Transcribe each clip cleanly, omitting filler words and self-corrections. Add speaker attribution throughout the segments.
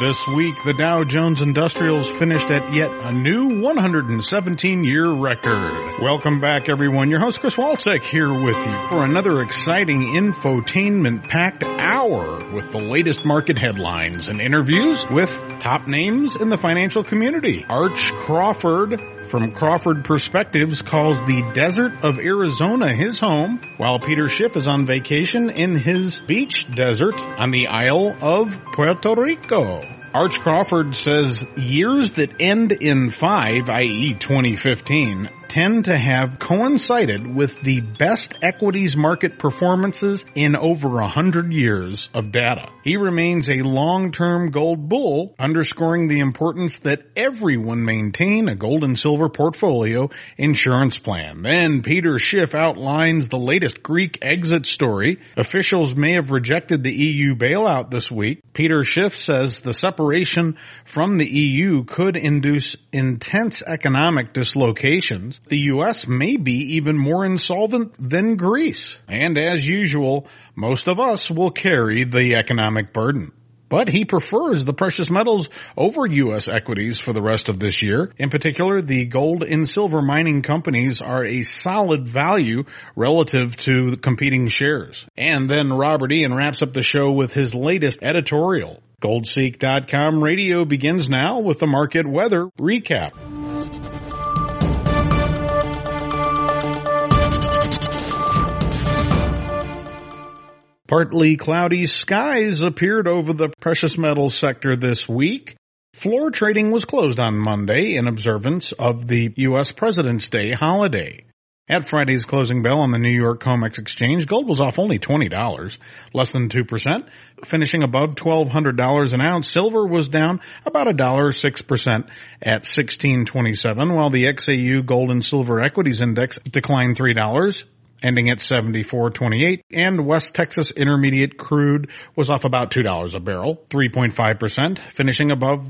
Speaker 1: This week, the Dow Jones Industrials finished at yet a new 117-year record. Welcome back, everyone. Your host, Chris Walczek, here with you for another exciting infotainment-packed hour with the latest market headlines and interviews with top names in the financial community. Arch Crawford from Crawford Perspectives calls the desert of Arizona his home, while Peter Schiff is on vacation in his beach desert on the Isle of Puerto Rico. Arch Crawford says years that end in 5, i.e. 2015, tend to have coincided with the best equities market performances in over 100 years of data. He remains a long-term gold bull, underscoring the importance that everyone maintain a gold and silver portfolio insurance plan. Then Peter Schiff outlines the latest Greek exit story. Officials may have rejected the EU bailout this week. Peter Schiff says the separation from the EU could induce intense economic dislocations. The U.S. may be even more insolvent than Greece. And as usual, most of us will carry the economic burden. But he prefers the precious metals over U.S. equities for the rest of this year. In particular, the gold and silver mining companies are a solid value relative to the competing shares. And then Robert Ian wraps up the show with his latest editorial. Goldseek.com radio begins now with the market weather recap. Partly cloudy skies appeared over the precious metals sector this week. Floor trading was closed on Monday in observance of the U.S. President's Day holiday. At Friday's closing bell on the New York COMEX exchange, gold was off only $20, less than 2%, finishing above $1,200 an ounce. Silver was down about $1.06% at $16.27, while the XAU Gold and Silver Equities Index declined $3, ending at 74.28, and West Texas Intermediate crude was off about $2 a barrel, 3.5%, finishing above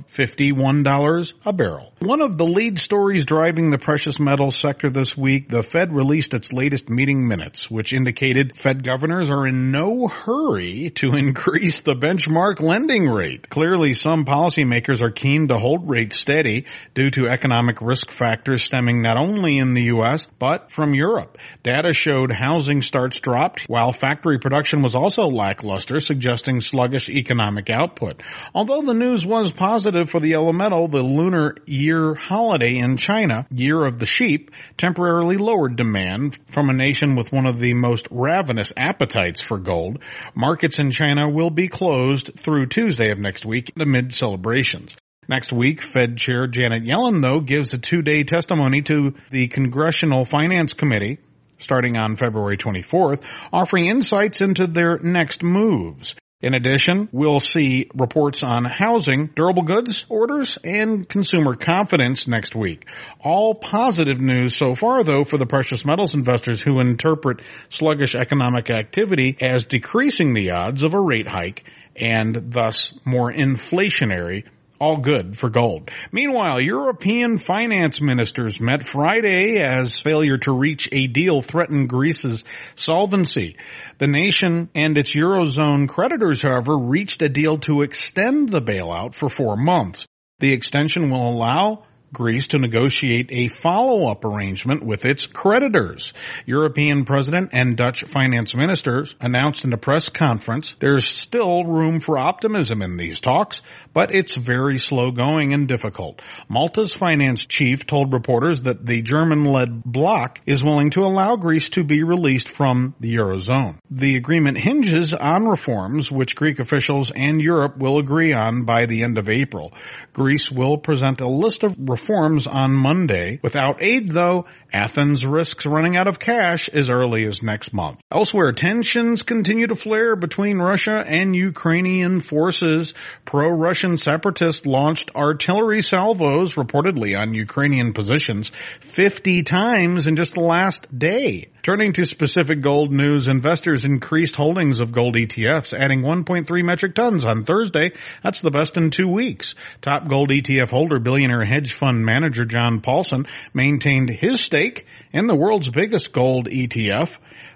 Speaker 1: $51 a barrel. One of the lead stories driving the precious metals sector this week, the Fed released its latest meeting minutes, which indicated Fed governors are in no hurry to increase the benchmark lending rate. Clearly, some policymakers are keen to hold rates steady due to economic risk factors stemming not only in the U.S., but from Europe. Data showed housing starts dropped, while factory production was also lackluster, suggesting sluggish economic output. Although the news was positive for the yellow metal, the Lunar Year holiday in China, Year of the Sheep, temporarily lowered demand from a nation with one of the most ravenous appetites for gold. Markets in China will be closed through Tuesday of next week amid celebrations. Next week, Fed Chair Janet Yellen, though, gives a 2-day testimony to the Congressional Finance Committee starting on February 24th, offering insights into their next moves. In addition, we'll see reports on housing, durable goods orders, and consumer confidence next week. All positive news so far, though, for the precious metals investors who interpret sluggish economic activity as decreasing the odds of a rate hike and thus more inflationary. All good for gold. Meanwhile, European finance ministers met Friday as failure to reach a deal threatened Greece's solvency. The nation and its Eurozone creditors, however, reached a deal to extend the bailout for 4 months. The extension will allow Greece to negotiate a follow-up arrangement with its creditors. European President and Dutch finance ministers announced in a press conference there's still room for optimism in these talks, but it's very slow going and difficult. Malta's finance chief told reporters that the German-led bloc is willing to allow Greece to be released from the Eurozone. The agreement hinges on reforms which Greek officials and Europe will agree on by the end of April. Greece will present a list of reforms on Monday. Without aid, though, Athens risks running out of cash as early as next month. Elsewhere, tensions continue to flare between Russia and Ukrainian forces. Pro-Russian separatists launched artillery salvos, reportedly on Ukrainian positions, 50 times in just the last day. Turning to specific gold news, investors increased holdings of gold ETFs, adding 1.3 metric tons on Thursday. That's the best in 2 weeks. Top gold ETF holder, billionaire hedge fund manager John Paulson maintained his stake in the world's biggest gold ETF.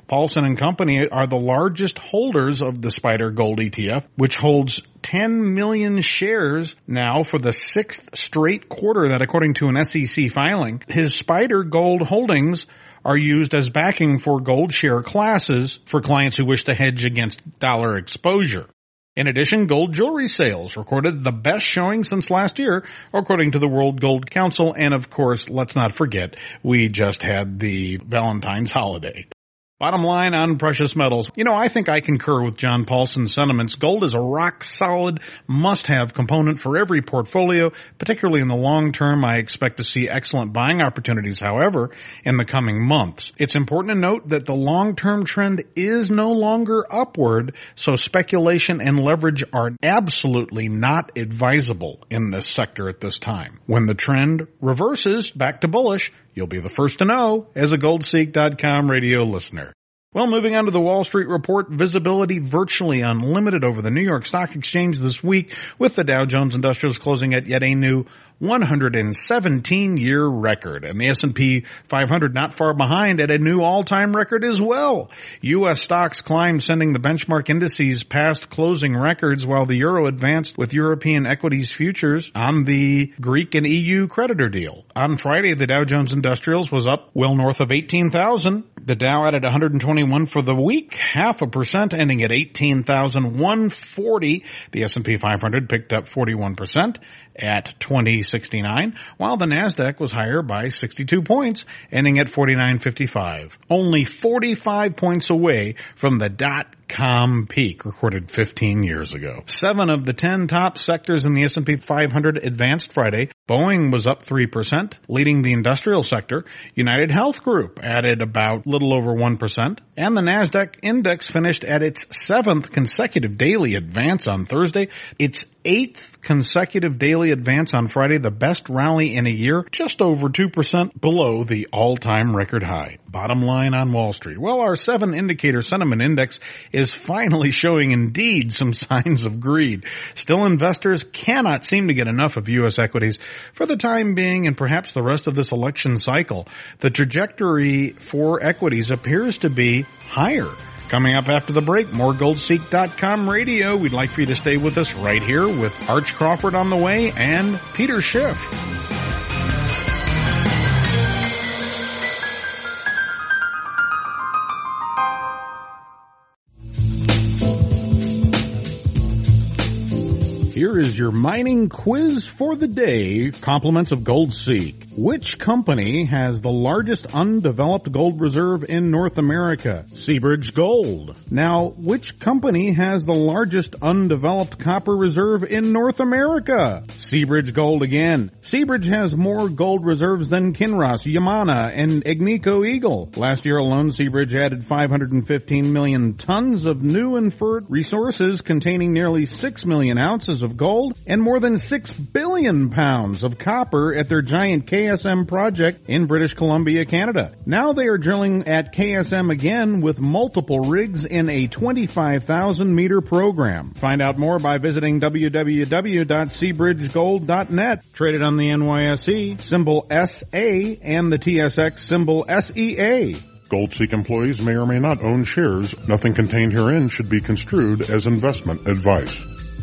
Speaker 1: Paulson and Company are the largest holders of the SPDR Gold ETF, which holds 10 million shares now for the sixth straight quarter. That, according to an SEC filing, his SPDR Gold holdings are used as backing for gold share classes for clients who wish to hedge against dollar exposure. In addition, gold jewelry sales recorded the best showing since last year, according to the World Gold Council. And of course, let's not forget, we just had the Valentine's holiday. Bottom line on precious metals. I think I concur with John Paulson's sentiments. Gold is a rock-solid, must-have component for every portfolio, particularly in the long term. I expect to see excellent buying opportunities, however, in the coming months. It's important to note that the long-term trend is no longer upward, so speculation and leverage are absolutely not advisable in this sector at this time. When the trend reverses back to bullish, you'll be the first to know as a GoldSeek.com radio listener. Well, moving on to the Wall Street Report, visibility virtually unlimited over the New York Stock Exchange this week, with the Dow Jones Industrials closing at yet a new 117-year record, and the S&P 500 not far behind at a new all-time record as well. U.S. stocks climbed, sending the benchmark indices past closing records, while the euro advanced with European equities futures on the Greek and EU creditor deal. On Friday, the Dow Jones Industrials was up well north of 18,000. The Dow added 121 for the week, 0.5%, ending at 18,140. The S&P 500 picked up 41% at 2069, while the Nasdaq was higher by 62 points, ending at 49.55. Only 45 points away from the dot-com peak recorded 15 years ago. 7 of the 10 top sectors in the S&P 500 advanced Friday. Boeing was up 3%, leading the industrial sector. United Health Group added about little over 1%, and the Nasdaq index finished at its 7th consecutive daily advance on Thursday, its 8th consecutive daily advance on Friday, the best rally in a year, just over 2% below the all-time record high. Bottom line on Wall Street. Well, our 7-indicator sentiment index is finally showing indeed some signs of greed. Still, investors cannot seem to get enough of U.S. equities for the time being and perhaps the rest of this election cycle. The trajectory for equities appears to be higher. Coming up after the break, more GoldSeek.com radio. We'd like for you to stay with us right here with Arch Crawford on the way and Peter Schiff. Here is your mining quiz for the day. Compliments of GoldSeek. Which company has the largest undeveloped gold reserve in North America? Seabridge Gold. Now, which company has the largest undeveloped copper reserve in North America? Seabridge Gold again. Seabridge has more gold reserves than Kinross, Yamana, and Agnico Eagle. Last year alone, Seabridge added 515 million tons of new inferred resources containing nearly 6 million ounces of gold and more than 6 billion pounds of copper at their giant KSM project in British Columbia, Canada. Now they are drilling at KSM again with multiple rigs in a 25,000-meter program. Find out more by visiting www.seabridgegold.net. Traded on the NYSE, symbol SA, and the TSX, symbol SEA.
Speaker 2: GoldSeek employees may or may not own shares. Nothing contained herein should be construed as investment advice.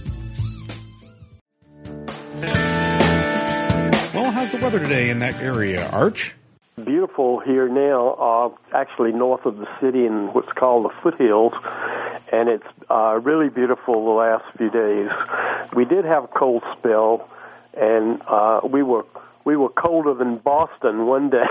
Speaker 1: Well, how's the weather today in that area, Arch?
Speaker 3: Beautiful here now, actually north of the city in what's called the foothills, and it's really beautiful the last few days. We did have a cold spell, and we were colder than Boston one day,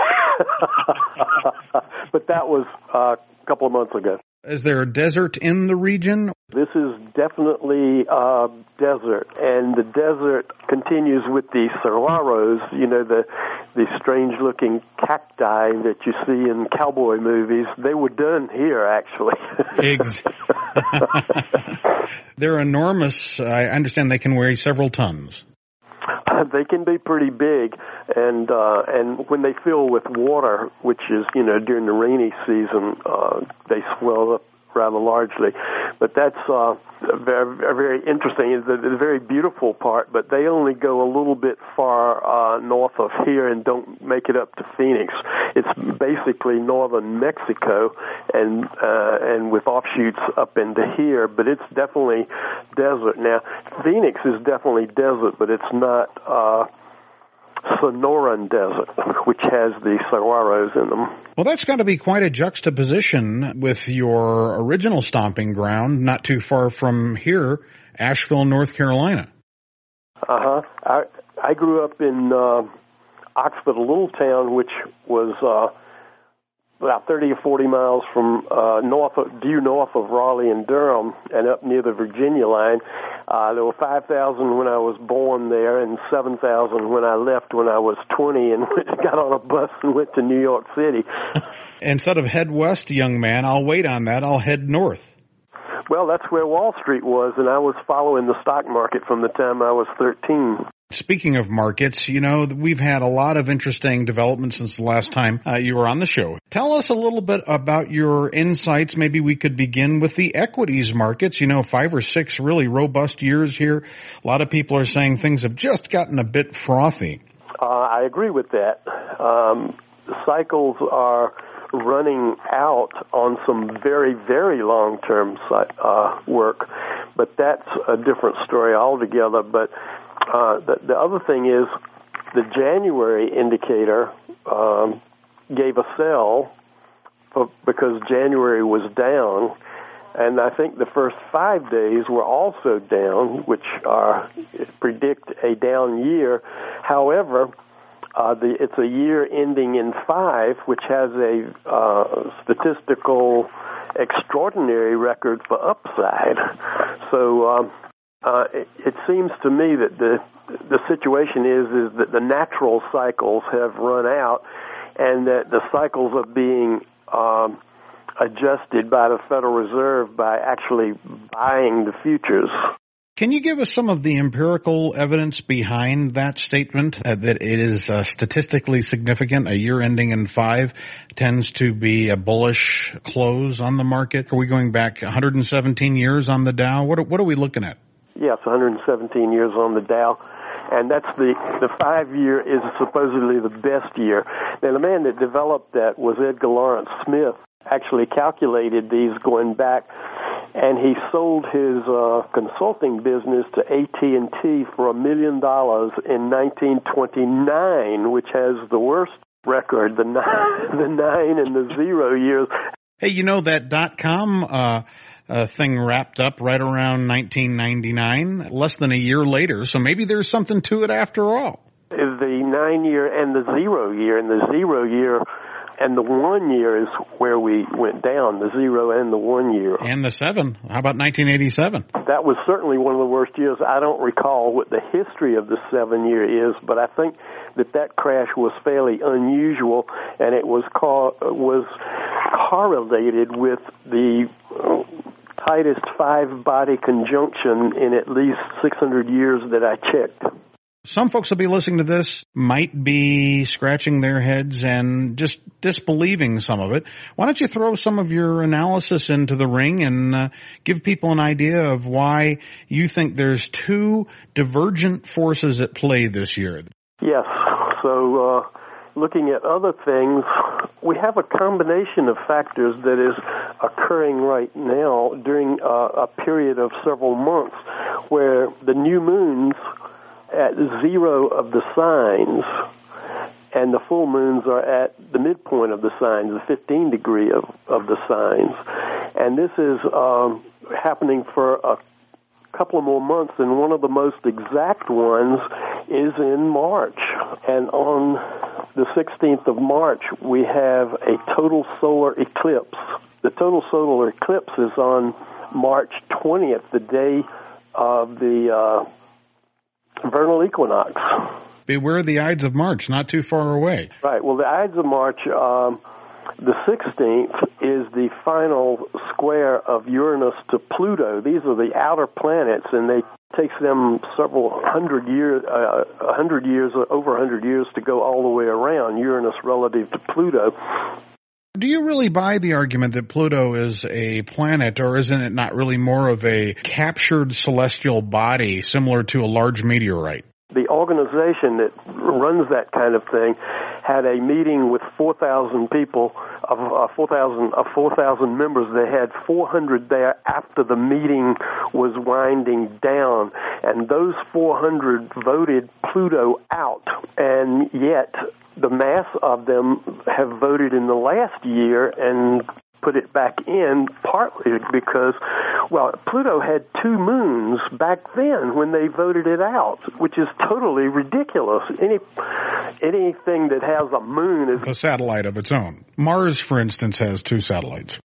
Speaker 3: but that was a couple of months ago.
Speaker 1: Is there a desert in the region?
Speaker 3: This is definitely desert, and the desert continues with the saguaros, the strange-looking cacti that you see in cowboy movies. They were done here, actually.
Speaker 1: They're enormous. I understand they can weigh several tons.
Speaker 3: They can be pretty big, and when they fill with water, which is during the rainy season, they swell up rather largely. But that's very, very interesting. It's a very beautiful part, but they only go a little bit far north of here and don't make it up to Phoenix. It's basically northern Mexico and with offshoots up into here, but it's definitely desert. Now, Phoenix is definitely desert, but it's not Sonoran Desert, which has the saguaros in them.
Speaker 1: Well, that's got to be quite a juxtaposition with your original stomping ground, not too far from here, Asheville, North Carolina.
Speaker 3: I grew up in Oxford, a little town which was about 30 or 40 miles from due north of Raleigh and Durham, and up near the Virginia line. There were 5,000 when I was born there, and 7,000 when I left when I was 20, and got on a bus and went to New York City.
Speaker 1: Instead of head west, young man, I'll wait on that. I'll head north.
Speaker 3: Well, that's where Wall Street was, and I was following the stock market from the time I was 13.
Speaker 1: Speaking of markets, you know, we've had a lot of interesting developments since the last time you were on the show. Tell us a little bit about your insights. Maybe we could begin with the equities markets. You know, 5 or 6 really robust years here. A lot of people are saying things have just gotten a bit frothy.
Speaker 3: I agree with that. The cycles are running out on some very, very long-term work, but that's a different story altogether. But the other thing is the January indicator gave a sell because January was down, and I think the first 5 days were also down, which predict a down year. However, it's a year ending in 5, which has a statistical extraordinary record for upside. So it seems to me that the situation is that the natural cycles have run out, and that the cycles are being adjusted by the Federal Reserve by actually buying the futures.
Speaker 1: Can you give us some of the empirical evidence behind that statement, that it is statistically significant? A year ending in 5 tends to be a bullish close on the market. Are we going back 117 years on the Dow? What are we looking at?
Speaker 3: Yes, 117 years on the Dow. And that's the 5-year is supposedly the best year. Now, the man that developed that was Edgar Lawrence Smith, actually calculated these going back, and he sold his consulting business to AT&T for $1 million in 1929, which has the worst record, the 9 and the 0 years.
Speaker 1: Hey, you know, that .com thing wrapped up right around 1999, less than a year later, so maybe there's something to it after all.
Speaker 3: The 9-year and the 0 year, and the 0 year and the 1 year is where we went down, the 0 and the 1 year.
Speaker 1: And the 7. How about 1987?
Speaker 3: That was certainly one of the worst years. I don't recall what the history of the 7-year is, but I think that crash was fairly unusual, and it was correlated with the tightest 5-body conjunction in at least 600 years that I checked.
Speaker 1: Some folks will be listening to this, might be scratching their heads and just disbelieving some of it. Why don't you throw some of your analysis into the ring and give people an idea of why you think there's 2 divergent forces at play this year?
Speaker 3: Yes. So looking at other things, we have a combination of factors that is occurring right now during a period of several months where the new moons at 0 of the signs, and the full moons are at the midpoint of the signs, the 15 degree of the signs. And this is happening for a couple of more months, and one of the most exact ones is in March. And on the 16th of March, we have a total solar eclipse. The total solar eclipse is on March 20th, the day of the vernal equinox.
Speaker 1: Beware the Ides of March, not too far away.
Speaker 3: Right. Well, the Ides of March, the 16th is the final square of Uranus to Pluto. These are the outer planets, and it takes them several hundred years, over 100 years to go all the way around Uranus relative to Pluto.
Speaker 1: Do you really buy the argument that Pluto is a planet, or isn't it not really more of a captured celestial body similar to a large meteorite?
Speaker 3: The organization that runs that kind of thing had a meeting with 4,000 people, of 4,000 members. They had 400 there after the meeting was winding down, and those 400 voted Pluto out, and yet the mass of them have voted in the last year and put it back in, partly because, well, Pluto had 2 moons back then when they voted it out, which is totally ridiculous. Anything that has a moon is
Speaker 1: a satellite of its own. Mars, for instance, has 2 satellites.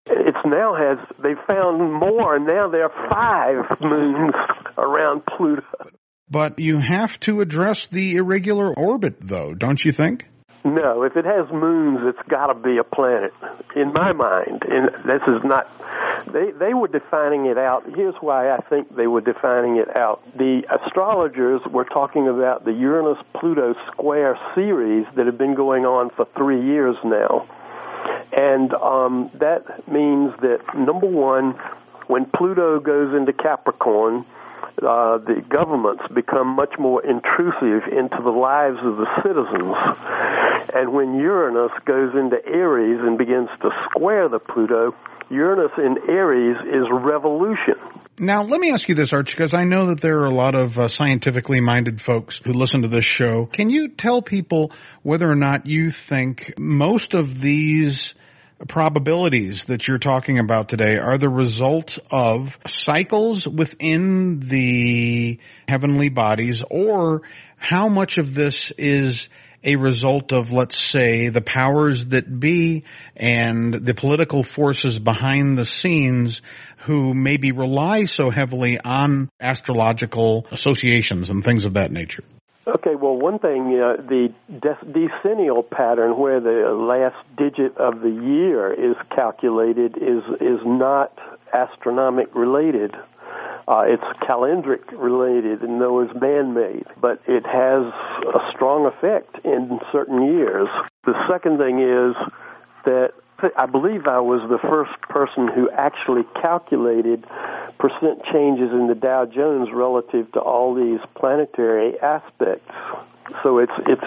Speaker 3: They found more, and now there are 5 moons around Pluto.
Speaker 1: But you have to address the irregular orbit, though, don't you think?
Speaker 3: No, if it has moons, it's got to be a planet, in my mind. And this is not. They were defining it out. Here's why I think they were defining it out. The astrologers were talking about the Uranus-Pluto square series that have been going on for 3 years now. And that means that, number one, when Pluto goes into Capricorn, the governments become much more intrusive into the lives of the citizens. And when Uranus goes into Aries and begins to square the Pluto, Uranus in Aries is revolution.
Speaker 1: Now, let me ask you this, Arch, because I know that there are a lot of scientifically minded folks who listen to this show. Can you tell people whether or not you think most of these probabilities that you're talking about today are the result of cycles within the heavenly bodies, or how much of this is a result of, let's say, the powers that be and the political forces behind the scenes who maybe rely so heavily on astrological associations and things of that nature?
Speaker 3: Okay, well, one thing, the decennial pattern where the last digit of the year is calculated is not astronomic related. It's calendric related, and though it's man-made, but it has a strong effect in certain years. The second thing is that I believe I was the first person who actually calculated percent changes in the Dow Jones relative to all these planetary aspects. So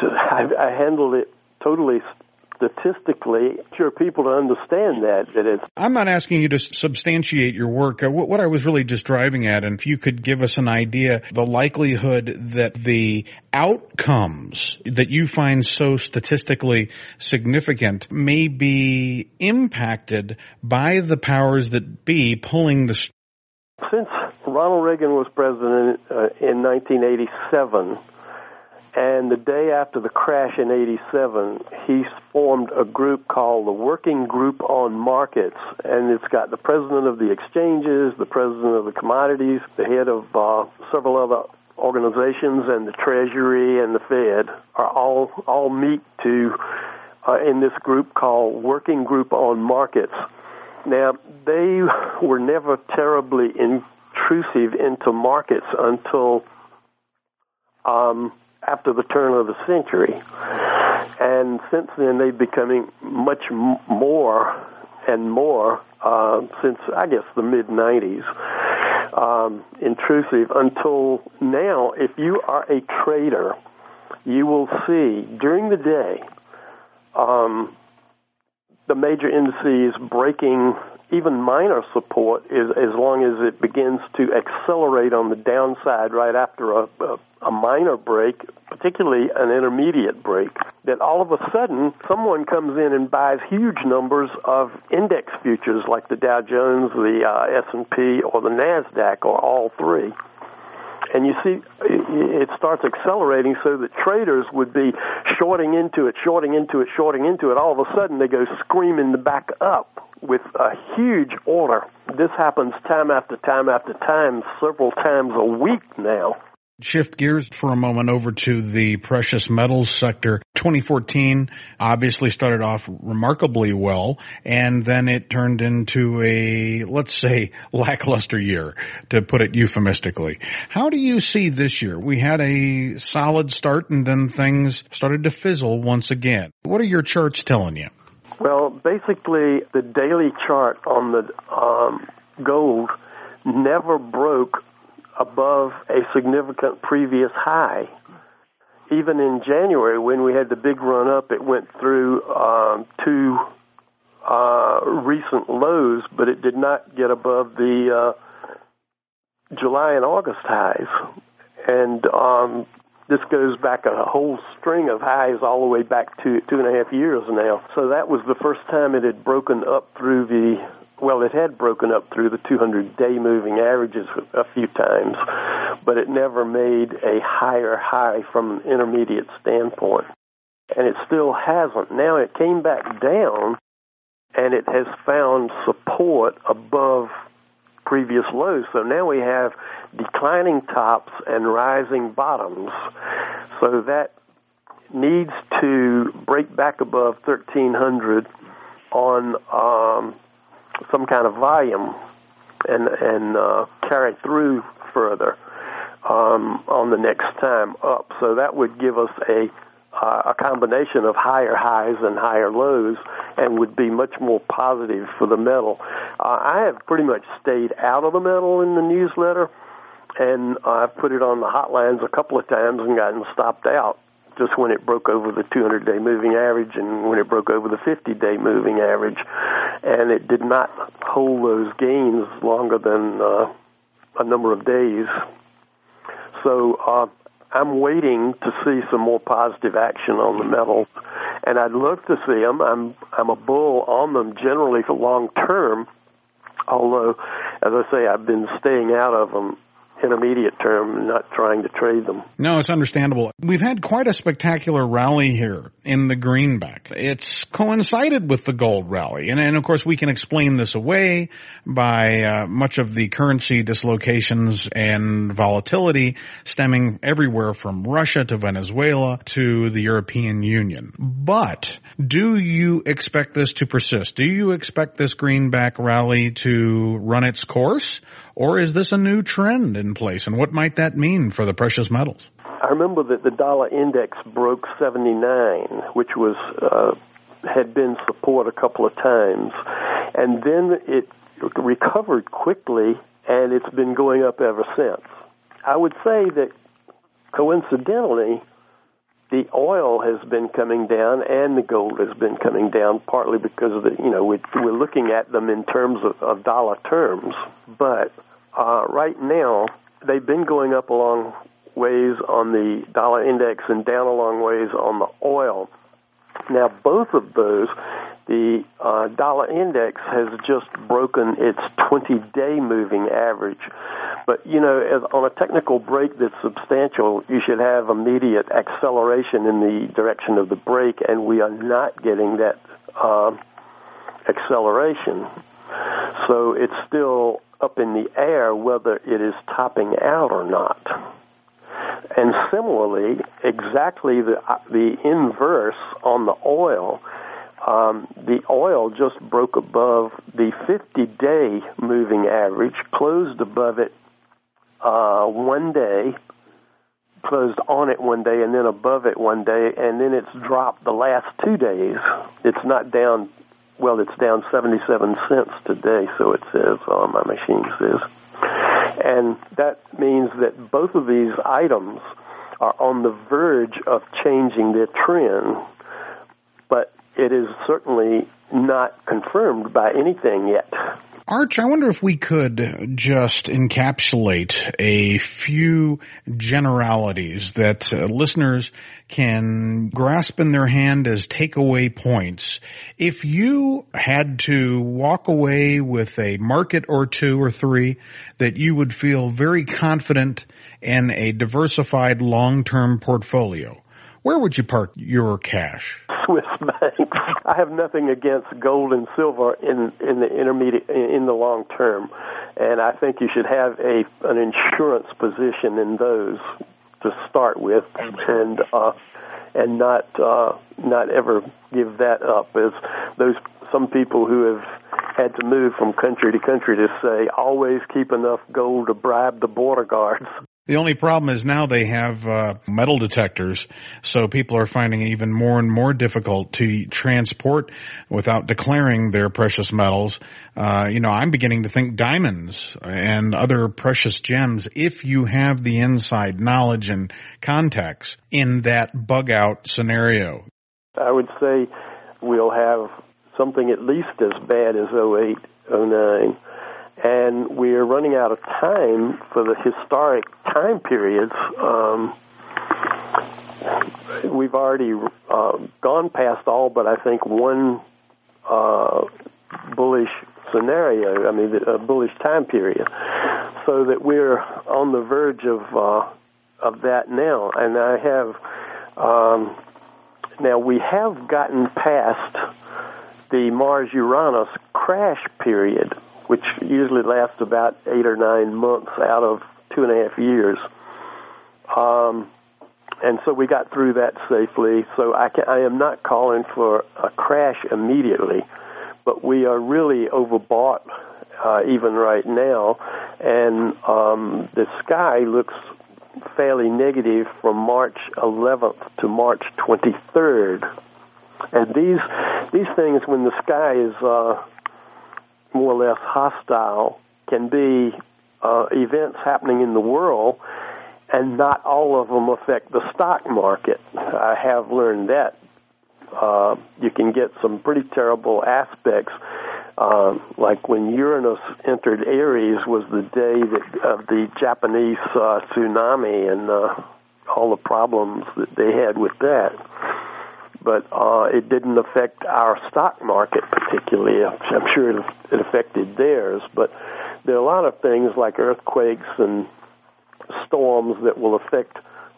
Speaker 3: I handled it totally statistically. Sure, people to understand that it's.
Speaker 1: I'm not asking you to substantiate your work. What I was really just driving at, and if you could give us an idea, the likelihood that the outcomes that you find so statistically significant may be impacted by the powers that be pulling the.
Speaker 3: Since Ronald Reagan was president in 1987, and the day after the crash in 87, he formed a group called the Working Group on Markets, and it's got the president of the exchanges, the president of the commodities, the head of several other organizations, and the Treasury and the Fed are all meet to in this group called Working Group on Markets. Now, they were never terribly intrusive into markets until after the turn of the century. And since then, they've becoming much more and more, since, I guess, the mid-90s, intrusive, until now, if you are a trader, you will see during the day the major indices breaking even minor support as long as it begins to accelerate on the downside right after a minor break, particularly an intermediate break, that all of a sudden someone comes in and buys huge numbers of index futures like the Dow Jones, the S&P, or the NASDAQ, or all three. And you see, it starts accelerating so that traders would be shorting into it. All of a sudden, they go screaming back up with a huge order. This happens time after time, several times a week now.
Speaker 1: Shift gears for a moment over to the precious metals sector. 2014 obviously started off remarkably well, and then it turned into a, let's say, lackluster year, to put it euphemistically. How do you see this year? We had a solid start, and then things started to fizzle once again. What are your charts telling you?
Speaker 3: Well, basically, the daily chart on the gold never broke above a significant previous high. Even in January, when we had the big run-up, it went through two recent lows, but it did not get above the July and August highs. And this goes back a whole string of highs all the way back to 2.5 years now. So that was the first time it had broken up through it had broken up through the 200-day moving averages a few times, but it never made a higher high from an intermediate standpoint. And it still hasn't. Now it came back down, and it has found support above previous lows. So now we have declining tops and rising bottoms. So that needs to break back above 1,300 on some kind of volume and carry through further on the next time up. So that would give us a combination of higher highs and higher lows, and would be much more positive for the metal. I have pretty much stayed out of the metal in the newsletter, and I've put it on the hotlines a couple of times and gotten stopped out just when it broke over the 200-day moving average and when it broke over the 50-day moving average. And it did not hold those gains longer than a number of days. So I'm waiting to see some more positive action on the metals, and I'd love to see them. I'm a bull on them generally for long term, although, as I say, I've been staying out of them intermediate term, not trying to trade them.
Speaker 1: No, it's understandable. We've had quite a spectacular rally here in the greenback. It's coincided with the gold rally. And of course, we can explain this away by much of the currency dislocations and volatility stemming everywhere from Russia to Venezuela to the European Union. But do you expect this to persist? Do you expect this greenback rally to run its course? Or is this a new trend in place, and what might that mean for the precious metals?
Speaker 3: I remember that the dollar index broke 79, which was had been support a couple of times, and then it recovered quickly, and it's been going up ever since. I would say that coincidentally, the oil has been coming down and the gold has been coming down, partly because of we're looking at them in terms of dollar terms. But right now, they've been going up a long ways on the dollar index and down a long ways on the oil. Now, both of those, the dollar index has just broken its 20-day moving average. But, on a technical break that's substantial, you should have immediate acceleration in the direction of the break, and we are not getting that acceleration. So it's still up in the air whether it is topping out or not. And similarly, exactly the inverse on the oil. The oil just broke above the 50-day moving average, closed above it one day, closed on it one day, and then above it one day, and then it's dropped the last 2 days. It's not down, well, it's down 77 cents today, so it says, my machine says. And that means that both of these items are on the verge of changing their trend, but it is certainly not confirmed by anything yet.
Speaker 1: Arch, I wonder if we could just encapsulate a few generalities that listeners can grasp in their hand as takeaway points. If you had to walk away with a market or two or three that you would feel very confident in a diversified long-term portfolio, where would you park your cash?
Speaker 3: Swiss banks. I have nothing against gold and silver in the long term, and I think you should have an insurance position in those to start with, and not ever give that up. As some people who have had to move from country to country to say, always keep enough gold to bribe the border guards.
Speaker 1: The only problem is now they have metal detectors, so people are finding it even more and more difficult to transport without declaring their precious metals. I'm beginning to think diamonds and other precious gems, if you have the inside knowledge and context in that bug-out scenario.
Speaker 3: I would say we'll have something at least as bad as 08, 09. And we're running out of time for the historic time periods. We've already gone past all but I think one bullish scenario, a bullish time period, so that we're on the verge of that now. And I have now we have gotten past the Mars-Uranus crash period, which usually lasts about 8 or 9 months out of 2.5 years. And so we got through that safely. So I am not calling for a crash immediately, but we are really overbought even right now. And the sky looks fairly negative from March 11th to March 23rd. And these things, when the sky is more or less hostile, can be events happening in the world, and not all of them affect the stock market. I have learned that. You can get some pretty terrible aspects, like when Uranus entered Aries was the day of the Japanese tsunami and all the problems that they had with that. But it didn't affect our stock market particularly. I'm sure it affected theirs. But there are a lot of things like earthquakes and storms that will affect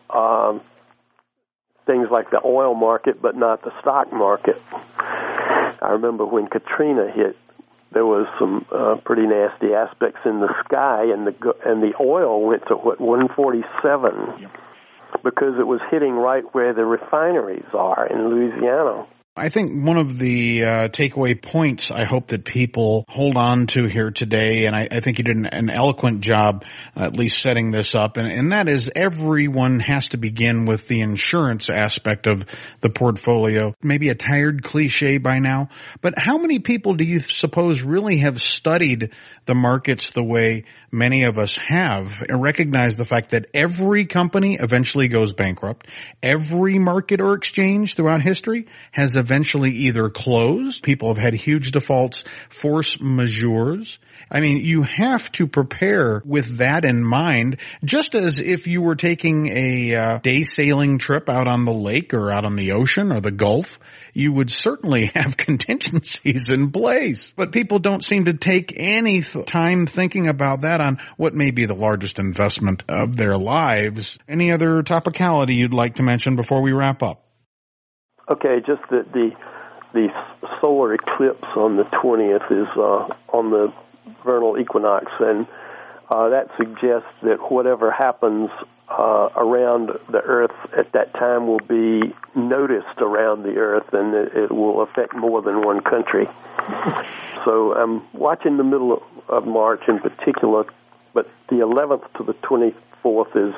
Speaker 3: things like the oil market, but not the stock market. I remember when Katrina hit, there was some pretty nasty aspects in the sky, and the oil went to 147. Yep. Because it was hitting right where the refineries are in Louisiana.
Speaker 1: I think one of the takeaway points I hope that people hold on to here today, and I think you did an eloquent job at least setting this up, and that is everyone has to begin with the insurance aspect of the portfolio. Maybe a tired cliche by now, but how many people do you suppose really have studied the markets the way many of us have and recognize the fact that every company eventually goes bankrupt? Every market or exchange throughout history has eventually either closed. People have had huge defaults, force majeures. I mean, you have to prepare with that in mind, just as if you were taking a day sailing trip out on the lake or out on the ocean or the Gulf. You would certainly have contingencies in place. But people don't seem to take any time thinking about that on what may be the largest investment of their lives. Any other topicality you'd like to mention before we wrap up?
Speaker 3: Okay, just that the solar eclipse on the 20th is on the vernal equinox, and that suggests that whatever happens around the Earth at that time will be noticed around the Earth, and it will affect more than one country. So I'm watching the middle of March in particular, but the 11th to the 24th is,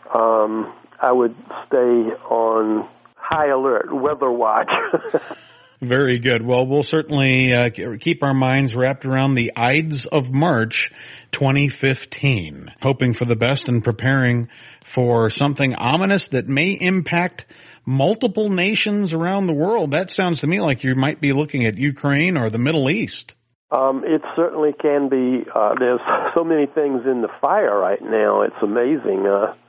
Speaker 3: I would stay on high alert, weather watch.
Speaker 1: Very good. Well, we'll certainly keep our minds wrapped around the Ides of March 2015, hoping for the best and preparing for something ominous that may impact multiple nations around the world. That sounds to me like you might be looking at Ukraine or the Middle East.
Speaker 3: It certainly can be. There's so many things in the fire right now. It's amazing.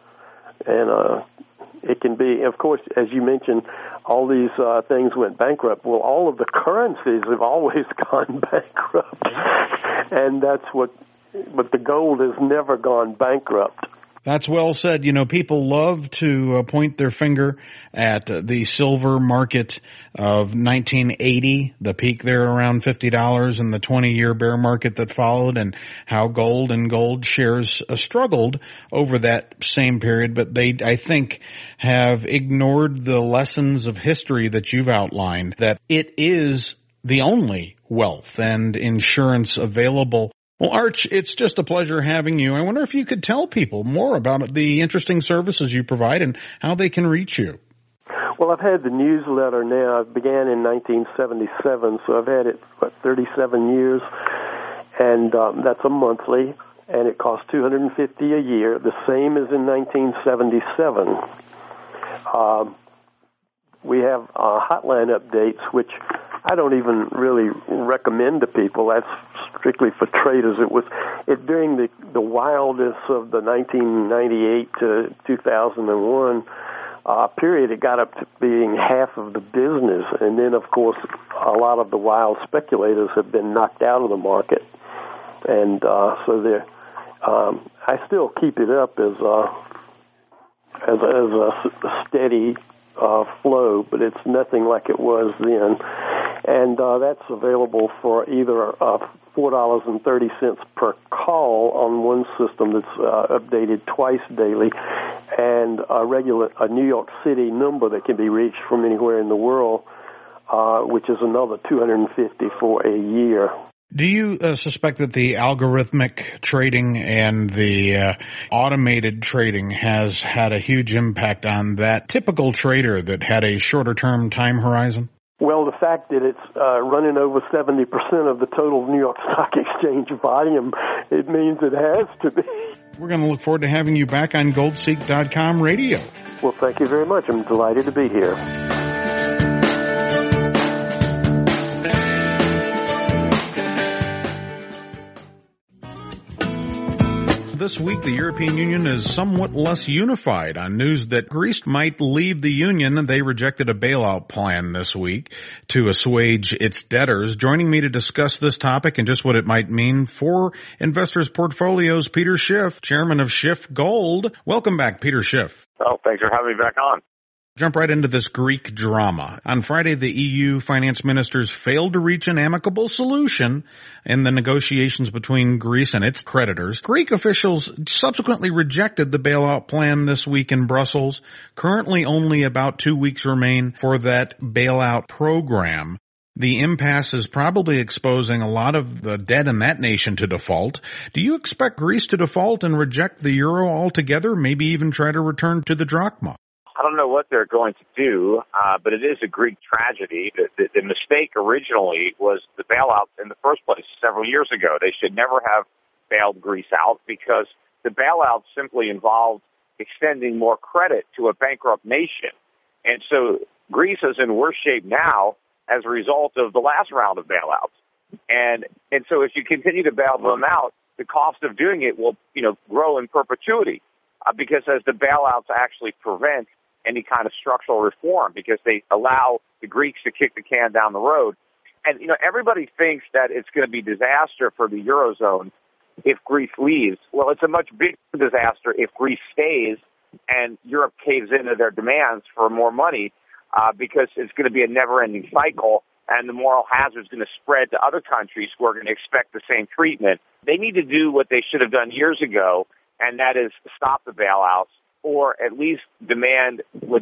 Speaker 3: And it can be, of course, as you mentioned, all these things went bankrupt. Well, all of the currencies have always gone bankrupt. And that's but the gold has never gone bankrupt.
Speaker 1: That's well said. You know, people love to point their finger at the silver market of 1980, the peak there around $50, and the 20-year bear market that followed, and how gold and gold shares struggled over that same period. But they, I think, have ignored the lessons of history that you've outlined, that it is the only wealth and insurance available Well, Arch, it's just a pleasure having you. I wonder if you could tell people more about the interesting services you provide and how they can reach you.
Speaker 3: Well, I've had the newsletter now. It began in 1977, so I've had it, 37 years, and that's a monthly, and it costs $250 a year, the same as in 1977. We have hotline updates, which I don't even really recommend to people. That's strictly for traders. It during the wildest of the 1998 to 2001 period, it got up to being half of the business. And then, of course, a lot of the wild speculators have been knocked out of the market. And so I still keep it up as a steady flow, but it's nothing like it was then. And that's available for either $4.30 per call on one system that's updated twice daily, and a New York City number that can be reached from anywhere in the world, which is another $250 for a year.
Speaker 1: Do you suspect that the algorithmic trading and the automated trading has had a huge impact on that typical trader that had a shorter-term time horizon?
Speaker 3: Well, the fact that it's running over 70% of the total New York Stock Exchange volume, it means it has to be.
Speaker 1: We're going to look forward to having you back on GoldSeek.com radio.
Speaker 3: Well, thank you very much. I'm delighted to be here.
Speaker 1: This week, the European Union is somewhat less unified on news that Greece might leave the Union. They rejected a bailout plan this week to assuage its debtors. Joining me to discuss this topic and just what it might mean for investors' portfolios, Peter Schiff, chairman of Schiff Gold. Welcome back, Peter Schiff.
Speaker 4: Oh, thanks for having me back on.
Speaker 1: Jump right into this Greek drama. On Friday, the EU finance ministers failed to reach an amicable solution in the negotiations between Greece and its creditors. Greek officials subsequently rejected the bailout plan this week in Brussels. Currently, only about 2 weeks remain for that bailout program. The impasse is probably exposing a lot of the debt in that nation to default. Do you expect Greece to default and reject the euro altogether, maybe even try to return to the drachma?
Speaker 4: I don't know what they're going to do, but it is a Greek tragedy. The mistake originally was the bailout in the first place several years ago. They should never have bailed Greece out because the bailout simply involved extending more credit to a bankrupt nation. And so Greece is in worse shape now as a result of the last round of bailouts. And so if you continue to bail them out, the cost of doing it will, grow in perpetuity because as the bailouts actually prevent any kind of structural reform because they allow the Greeks to kick the can down the road. And, everybody thinks that it's going to be disaster for the Eurozone if Greece leaves. Well, it's a much bigger disaster if Greece stays and Europe caves into their demands for more money because it's going to be a never-ending cycle and the moral hazard is going to spread to other countries who are going to expect the same treatment. They need to do what they should have done years ago, and that is stop the bailouts, or at least demand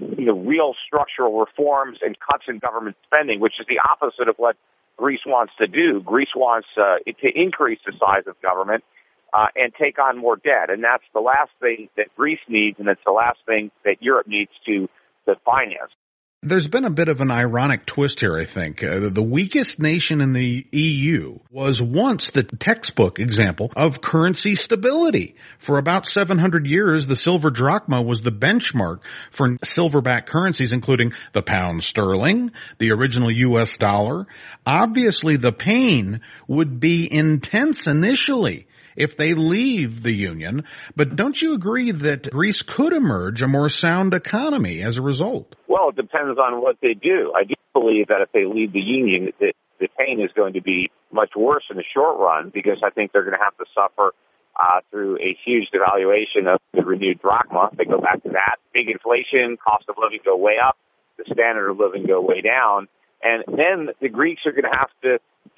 Speaker 4: real structural reforms and cuts in government spending, which is the opposite of what Greece wants to do. Greece wants to increase the size of government and take on more debt. And that's the last thing that Greece needs, and it's the last thing that Europe needs to finance.
Speaker 1: There's been a bit of an ironic twist here, I think. The weakest nation in the EU was once the textbook example of currency stability. For about 700 years, the silver drachma was the benchmark for silverback currencies, including the pound sterling, the original U.S. dollar. Obviously, the pain would be intense initially if they leave the Union. But don't you agree that Greece could emerge a more sound economy as a result?
Speaker 4: Well, it depends on what they do. I do believe that if they leave the Union, the pain is going to be much worse in the short run because I think they're going to have to suffer through a huge devaluation of the renewed drachma. They go back to that. Big inflation, cost of living go way up, the standard of living go way down. And then the Greeks are going to have to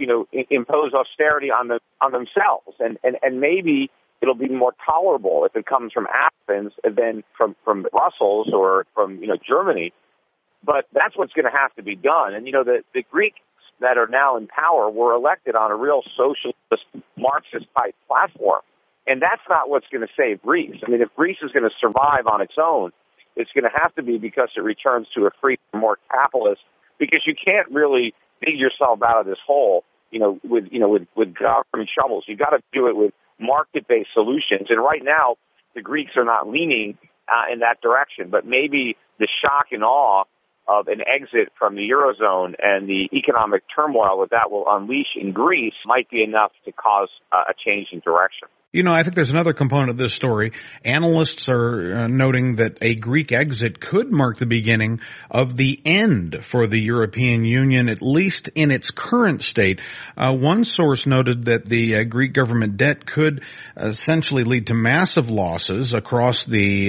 Speaker 4: impose austerity on themselves, and maybe it'll be more tolerable if it comes from Athens than from Brussels or from Germany. But that's what's going to have to be done. And the Greek that are now in power were elected on a real socialist, Marxist-type platform. And that's not what's going to save Greece. I mean, if Greece is going to survive on its own, it's going to have to be because it returns to a free, more capitalist, because you can't really dig yourself out of this hole, with government shovels. You've got to do it with market-based solutions. And right now, the Greeks are not leaning in that direction. But maybe the shock and awe of an exit from the Eurozone and the economic turmoil that will unleash in Greece might be enough to cause a change in direction.
Speaker 1: I think there's another component of this story. Analysts are noting that a Greek exit could mark the beginning of the end for the European Union, at least in its current state. One source noted that the Greek government debt could essentially lead to massive losses across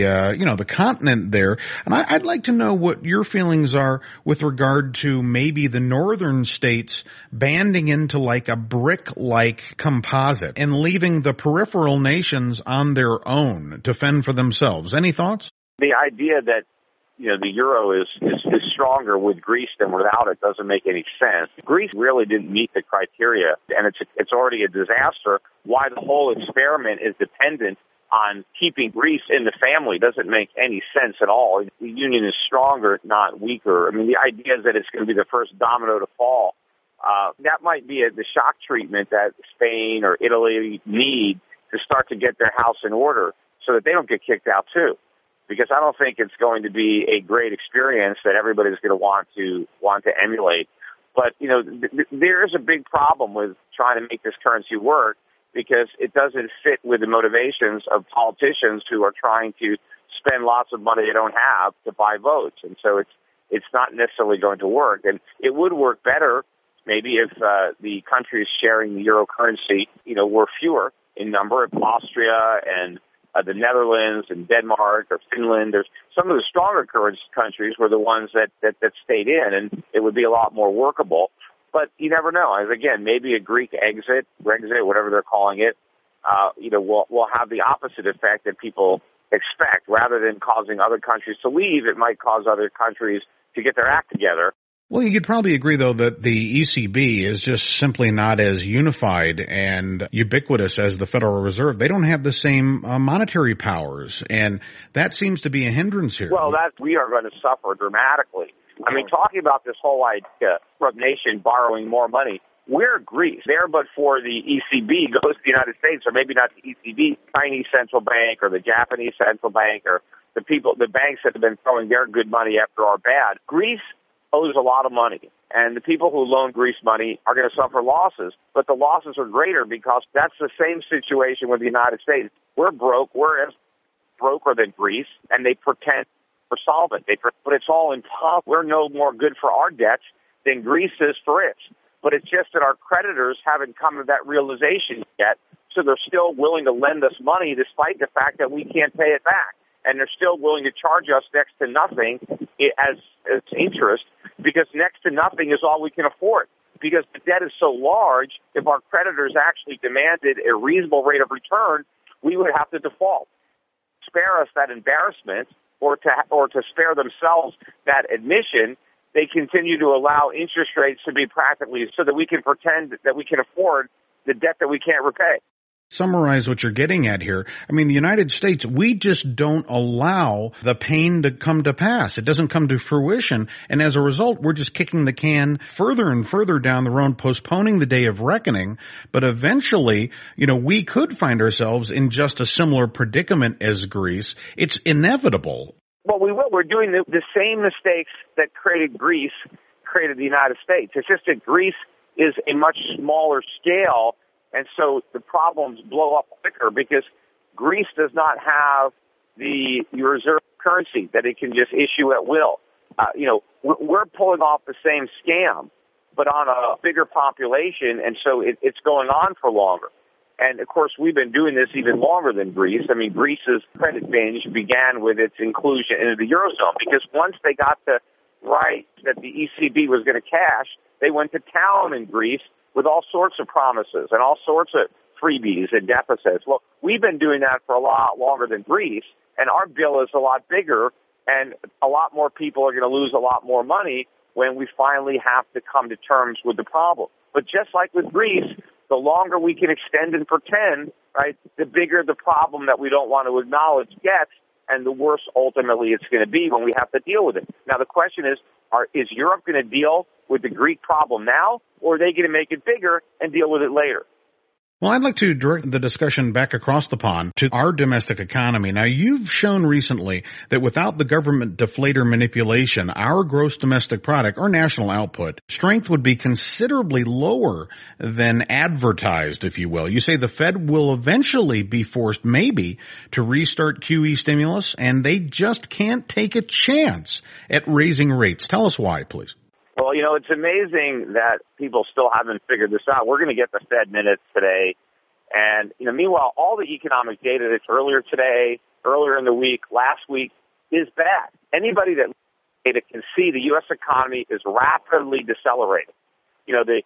Speaker 1: the continent there. And I'd like to know what your feelings are with regard to maybe the northern states banding into like a brick-like composite and leaving the peripheral nations on their own to fend for themselves. Any thoughts?
Speaker 4: The idea that the euro is stronger with Greece than without it doesn't make any sense. Greece really didn't meet the criteria, and it's already a disaster. Why the whole experiment is dependent on keeping Greece in the family doesn't make any sense at all. The union is stronger, not weaker. I mean, the idea is that it's going to be the first domino to fall. That might be the shock treatment that Spain or Italy need to start to get their house in order so that they don't get kicked out too. Because I don't think it's going to be a great experience that everybody's going to want to emulate. But, there is a big problem with trying to make this currency work because it doesn't fit with the motivations of politicians who are trying to spend lots of money they don't have to buy votes. And so it's not necessarily going to work. And it would work better maybe if the countries sharing the euro currency, were fewer in number. Of Austria and the Netherlands and Denmark or Finland, there's some of the stronger countries were the ones that stayed in, and it would be a lot more workable. But you never know. As again, maybe a Greek exit, Brexit, whatever they're calling it, will have the opposite effect that people expect. Rather than causing other countries to leave, it might cause other countries to get their act together.
Speaker 1: Well, you'd probably agree, though, that the ECB is just simply not as unified and ubiquitous as the Federal Reserve. They don't have the same monetary powers, and that seems to be a hindrance here.
Speaker 4: Well, we are going to suffer dramatically. I mean, talking about this whole idea of a nation borrowing more money, we're Greece. There, but for the ECB goes to the United States, or maybe not the ECB, Chinese central bank or the Japanese central bank or the banks that have been throwing their good money after our bad. Greece owes a lot of money, and the people who loan Greece money are going to suffer losses, but the losses are greater because that's the same situation with the United States. We're broke. We're as broker than Greece, and they pretend we're solvent. But it's all in tough. We're no more good for our debts than Greece is for its. But it's just that our creditors haven't come to that realization yet, so they're still willing to lend us money despite the fact that we can't pay it back. And they're still willing to charge us next to nothing as interest, because next to nothing is all we can afford. Because the debt is so large, if our creditors actually demanded a reasonable rate of return, we would have to default. Spare us that embarrassment, or to spare themselves that admission, they continue to allow interest rates to be practically so that we can pretend that we can afford the debt that we can't repay.
Speaker 1: Summarize what you're getting at here. I mean, the United States, we just don't allow the pain to come to pass. It doesn't come to fruition. And as a result, we're just kicking the can further and further down the road, postponing the day of reckoning. But eventually, we could find ourselves in just a similar predicament as Greece. It's inevitable.
Speaker 4: Well, we will. We're doing the same mistakes that created Greece, created the United States. It's just that Greece is a much smaller scale. And so the problems blow up quicker because Greece does not have the reserve currency that it can just issue at will. We're pulling off the same scam, but on a bigger population, and so it's going on for longer. And, of course, we've been doing this even longer than Greece. I mean, Greece's credit binge began with its inclusion into the Eurozone because once they got the right that the ECB was going to cash, they went to town in Greece with all sorts of promises and all sorts of freebies and deficits. Well, we've been doing that for a lot longer than Greece, and our bill is a lot bigger and a lot more people are going to lose a lot more money when we finally have to come to terms with the problem. But just like with Greece, the longer we can extend and pretend, right, the bigger the problem that we don't want to acknowledge gets, and the worse ultimately it's going to be when we have to deal with it. Now, the question is Europe going to deal with the Greek problem now, or are they going to make it bigger and deal with it later?
Speaker 1: Well, I'd like to direct the discussion back across the pond to our domestic economy. Now, you've shown recently that without the government deflator manipulation, our gross domestic product, or national output, strength would be considerably lower than advertised, if you will. You say the Fed will eventually be forced, maybe, to restart QE stimulus, and they just can't take a chance at raising rates. Tell us why, please.
Speaker 4: Well, it's amazing that people still haven't figured this out. We're going to get the Fed minutes today. And, meanwhile, all the economic data that's earlier today, earlier in the week, last week, is bad. Anybody that data can see the U.S. economy is rapidly decelerating. The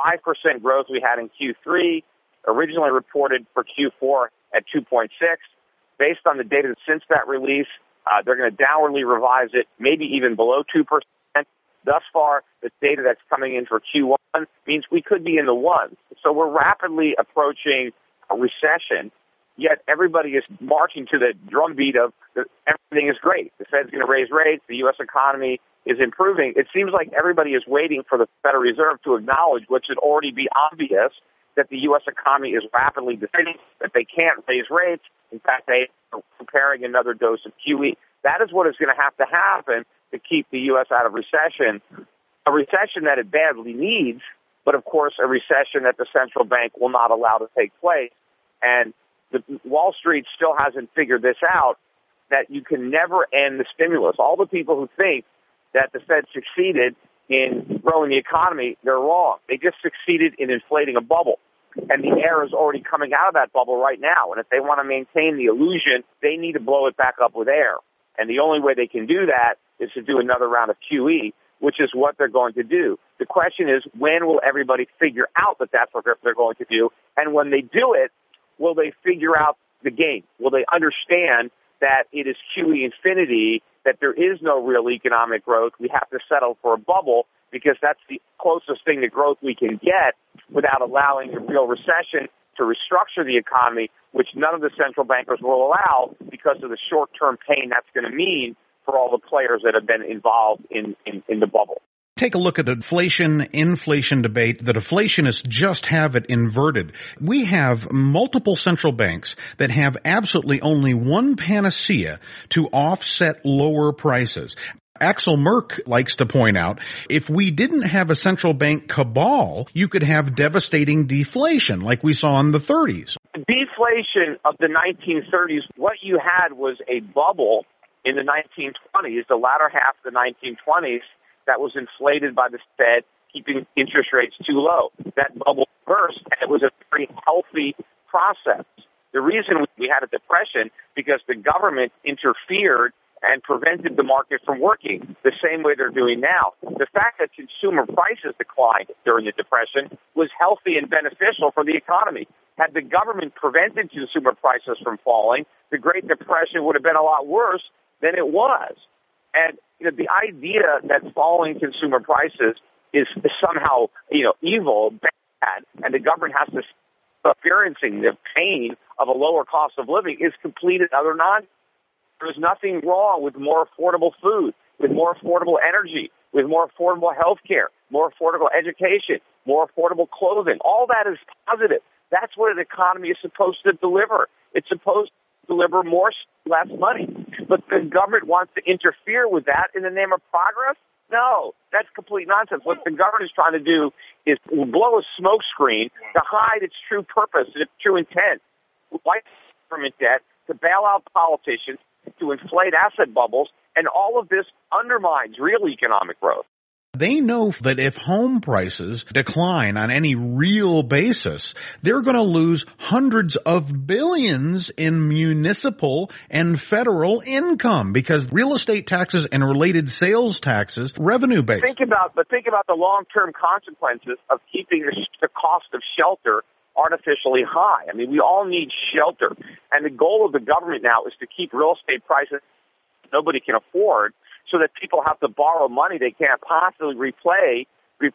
Speaker 4: 5% growth we had in Q3, originally reported for Q4 at 2.6. Based on the data since that release, they're going to downwardly revise it, maybe even below 2%. Thus far, the data that's coming in for Q1 means we could be in the ones. So we're rapidly approaching a recession, yet everybody is marching to the drumbeat of everything is great. The Fed's going to raise rates. The U.S. economy is improving. It seems like everybody is waiting for the Federal Reserve to acknowledge what should already be obvious, that the U.S. economy is rapidly descending, that they can't raise rates. In fact, they are preparing another dose of QE. That is what is going to happen to keep the U.S. out of recession, a recession that it badly needs, but of course a recession that the central bank will not allow to take place. And Wall Street still hasn't figured this out, that you can never end the stimulus. All the people who think that the Fed succeeded in growing the economy, they're wrong. They just succeeded in inflating a bubble. And the air is already coming out of that bubble right now. And if they want to maintain the illusion, they need to blow it back up with air. And the only way they can do that is to do another round of QE, which is what they're going to do. The question is, when will everybody figure out that that's what they're going to do? And when they do it, will they figure out the game? Will they understand that it is QE infinity, that there is no real economic growth? We have to settle for a bubble because that's the closest thing to growth we can get without allowing a real recession to restructure the economy, which none of the central bankers will allow because of the short-term pain that's going to mean for all the players that have been involved in the bubble.
Speaker 1: Take a look at the inflation debate. The deflationists just have it inverted. We have multiple central banks that have absolutely only one panacea to offset lower prices. Axel Merck likes to point out, if we didn't have a central bank cabal, you could have devastating deflation like we saw in the 30s.
Speaker 4: The deflation of the 1930s, what you had was a bubble in the 1920s, the latter half of the 1920s, that was inflated by the Fed, keeping interest rates too low. That bubble burst, and it was a very healthy process. The reason we had a depression, because the government interfered and prevented the market from working the same way they're doing now. The fact that consumer prices declined during the Depression was healthy and beneficial for the economy. Had the government prevented consumer prices from falling, the Great Depression would have been a lot worse than it was. And the idea that falling consumer prices is somehow evil, bad, and the government has to experiencing the pain of a lower cost of living is complete and utter nonsense. There's nothing wrong with more affordable food, with more affordable energy, with more affordable health care, more affordable education, more affordable clothing. All that is positive. That's what an economy is supposed to deliver. It's supposed to deliver more, less money. But the government wants to interfere with that in the name of progress? No, that's complete nonsense. What the government is trying to do is blow a smoke screen to hide its true purpose and its true intent. Like government debt, to bail out politicians, to inflate asset bubbles, and all of this undermines real economic growth.
Speaker 1: They know that if home prices decline on any real basis, they're going to lose hundreds of billions in municipal and federal income because real estate taxes and related sales taxes, revenue-based.
Speaker 4: Think about the long-term consequences of keeping the cost of shelter artificially high. I mean, we all need shelter. And the goal of the government now is to keep real estate prices nobody can afford, so that people have to borrow money they can't possibly repay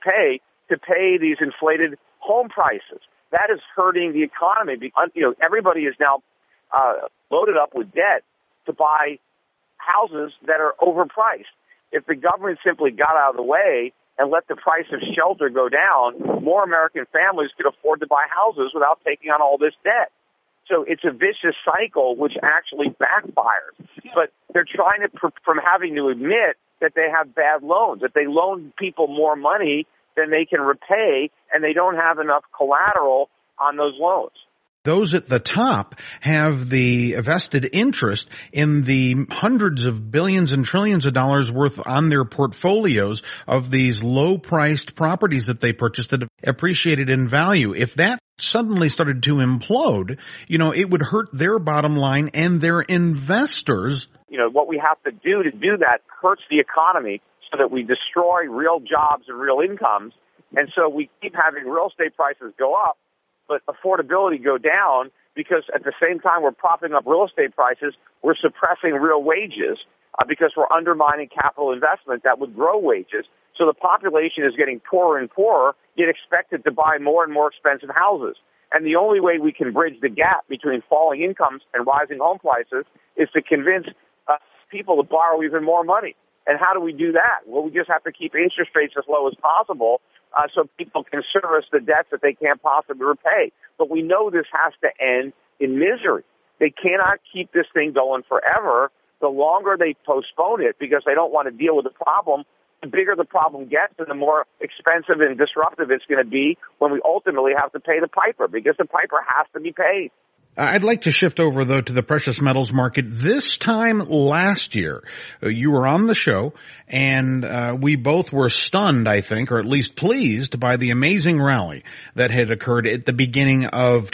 Speaker 4: to pay these inflated home prices. That is hurting the economy. Everybody is now loaded up with debt to buy houses that are overpriced. If the government simply got out of the way and let the price of shelter go down, more American families could afford to buy houses without taking on all this debt. So it's a vicious cycle which actually backfires. But they're trying to, from having to admit that they have bad loans, that they loan people more money than they can repay, and they don't have enough collateral on those loans.
Speaker 1: Those at the top have the vested interest in the hundreds of billions and trillions of dollars worth on their portfolios of these low-priced properties that they purchased that have appreciated in value. If that suddenly started to implode, it would hurt their bottom line and their investors.
Speaker 4: What we have to do that hurts the economy so that we destroy real jobs and real incomes. And so we keep having real estate prices go up, but affordability go down, because at the same time we're propping up real estate prices, we're suppressing real wages because we're undermining capital investment that would grow wages. So the population is getting poorer and poorer, yet expected to buy more and more expensive houses. And the only way we can bridge the gap between falling incomes and rising home prices is to convince people to borrow even more money. And how do we do that? Well, we just have to keep interest rates as low as possible so people can service the debts that they can't possibly repay. But we know this has to end in misery. They cannot keep this thing going forever. The longer they postpone it because they don't want to deal with the problem, the bigger the problem gets and the more expensive and disruptive it's going to be when we ultimately have to pay the piper, because the piper has to be paid.
Speaker 1: I'd like to shift over, though, to the precious metals market. This time last year, you were on the show, and we both were stunned, I think, or at least pleased by the amazing rally that had occurred at the beginning of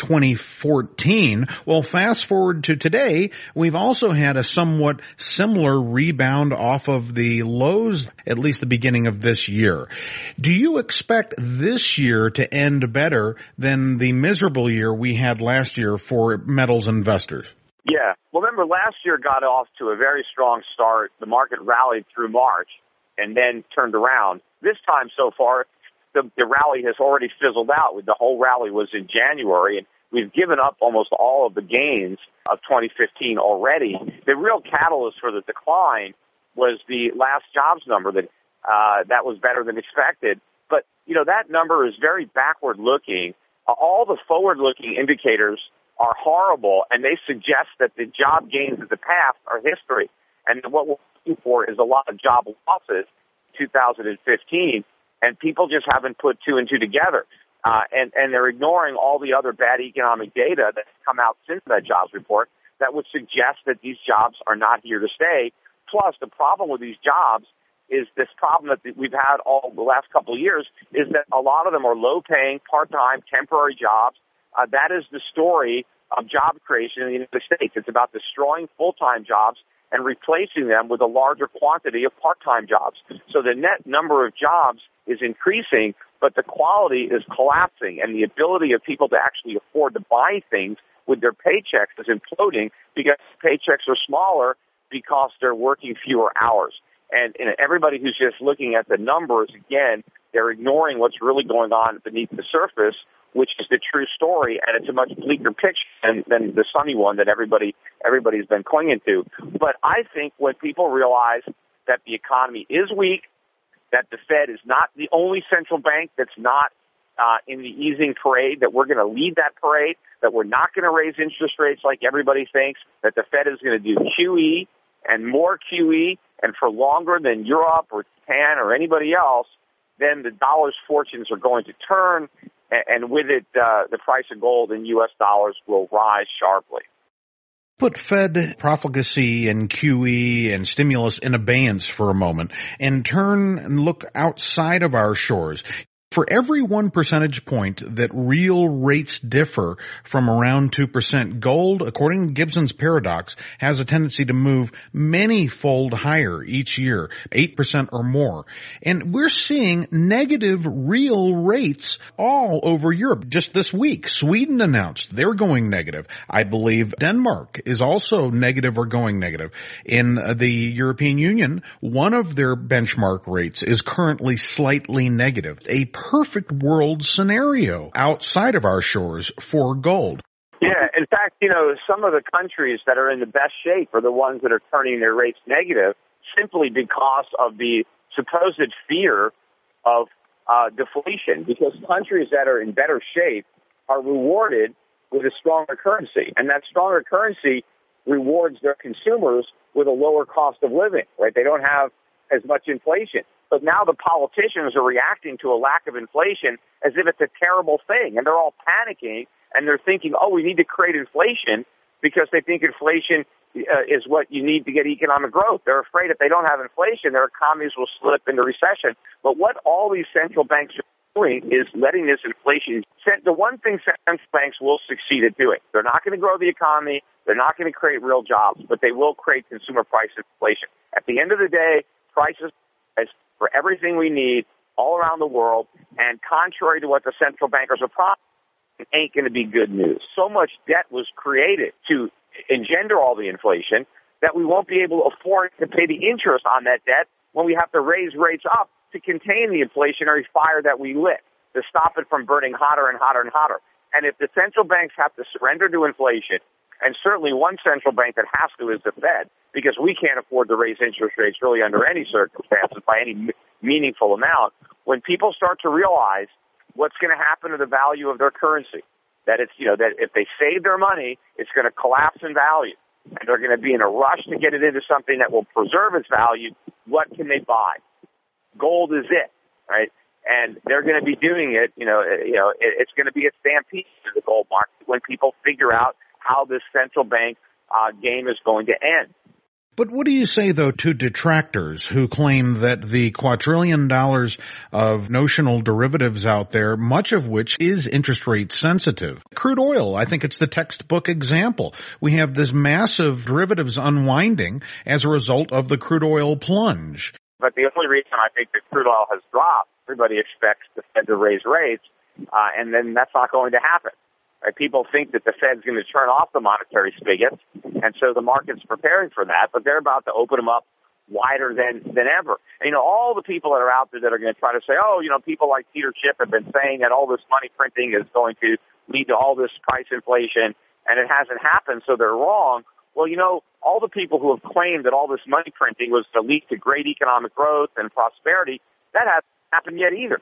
Speaker 1: 2014. Well, fast forward to today, we've also had a somewhat similar rebound off of the lows, at least the beginning of this year. Do you expect this year to end better than the miserable year we had last year for metals investors?
Speaker 4: Yeah. Well, remember, last year got off to a very strong start. The market rallied through March and then turned around. This time so far, the rally has already fizzled out. The whole rally was in January, and we've given up almost all of the gains of 2015 already. The real catalyst for the decline was the last jobs number that was better than expected. But, that number is very backward-looking. All the forward-looking indicators are horrible, and they suggest that the job gains of the past are history. And what we're looking for is a lot of job losses in 2015, and people just haven't put two and two together. And they're ignoring all the other bad economic data that's come out since that jobs report that would suggest that these jobs are not here to stay. Plus, the problem with these jobs is this problem that we've had all the last couple of years is that a lot of them are low-paying, part-time, temporary jobs. That is the story of job creation in the United States. It's about destroying full-time jobs and replacing them with a larger quantity of part-time jobs. So the net number of jobs is increasing, but the quality is collapsing, and the ability of people to actually afford to buy things with their paychecks is imploding because paychecks are smaller because they're working fewer hours. And everybody who's just looking at the numbers, again, they're ignoring what's really going on beneath the surface, which is the true story, and it's a much bleaker picture than the sunny one that everybody's been clinging to. But I think when people realize that the economy is weak, that the Fed is not the only central bank that's not in the easing parade, that we're going to lead that parade, that we're not going to raise interest rates like everybody thinks, that the Fed is going to do QE and more QE and for longer than Europe or Japan or anybody else, then the dollar's fortunes are going to turn, and with it, the price of gold in U.S. dollars will rise sharply.
Speaker 1: Put Fed profligacy and QE and stimulus in abeyance for a moment and turn and look outside of our shores. For every 1 percentage point that real rates differ from around 2%, gold, according to Gibson's paradox, has a tendency to move many-fold higher each year, 8% or more. And we're seeing negative real rates all over Europe. Just this week, Sweden announced they're going negative. I believe Denmark is also negative or going negative. In the European Union, one of their benchmark rates is currently slightly negative. A perfect world scenario outside of our shores for gold.
Speaker 4: Yeah, in fact, some of the countries that are in the best shape are the ones that are turning their rates negative simply because of the supposed fear of deflation, because countries that are in better shape are rewarded with a stronger currency, and that stronger currency rewards their consumers with a lower cost of living, right? They don't have as much inflation. But now the politicians are reacting to a lack of inflation as if it's a terrible thing. And they're all panicking, and they're thinking, we need to create inflation because they think inflation is what you need to get economic growth. They're afraid if they don't have inflation, their economies will slip into recession. But what all these central banks are doing is letting this inflation. The one thing central banks will succeed at doing, they're not going to grow the economy, they're not going to create real jobs, but they will create consumer price inflation. At the end of the day, prices for everything we need all around the world, and contrary to what the central bankers are promising, it ain't going to be good news. So much debt was created to engender all the inflation that we won't be able to afford to pay the interest on that debt when we have to raise rates up to contain the inflationary fire that we lit, to stop it from burning hotter and hotter and hotter. And if the central banks have to surrender to inflation, and certainly one central bank that has to is the Fed, because we can't afford to raise interest rates really under any circumstances by any meaningful amount, when people start to realize what's going to happen to the value of their currency, that it's, that if they save their money, it's going to collapse in value, and they're going to be in a rush to get it into something that will preserve its value, what can they buy? Gold is it, right? And they're going to be doing it, it's going to be a stampede to the gold market when people figure out how this central bank game is going to end.
Speaker 1: But what do you say, though, to detractors who claim that the quadrillion dollars of notional derivatives out there, much of which is interest rate sensitive? Crude oil, I think it's the textbook example. We have this massive derivatives unwinding as a result of the crude oil plunge.
Speaker 4: But the only reason I think that crude oil has dropped, everybody expects the Fed to raise rates, and then that's not going to happen. Right? People think that the Fed's going to turn off the monetary spigot, and so the market's preparing for that, but they're about to open them up wider than ever. And, all the people that are out there that are going to try to say, people like Peter Schiff have been saying that all this money printing is going to lead to all this price inflation, and it hasn't happened, so they're wrong. Well, all the people who have claimed that all this money printing was to lead to great economic growth and prosperity, that hasn't happened yet either.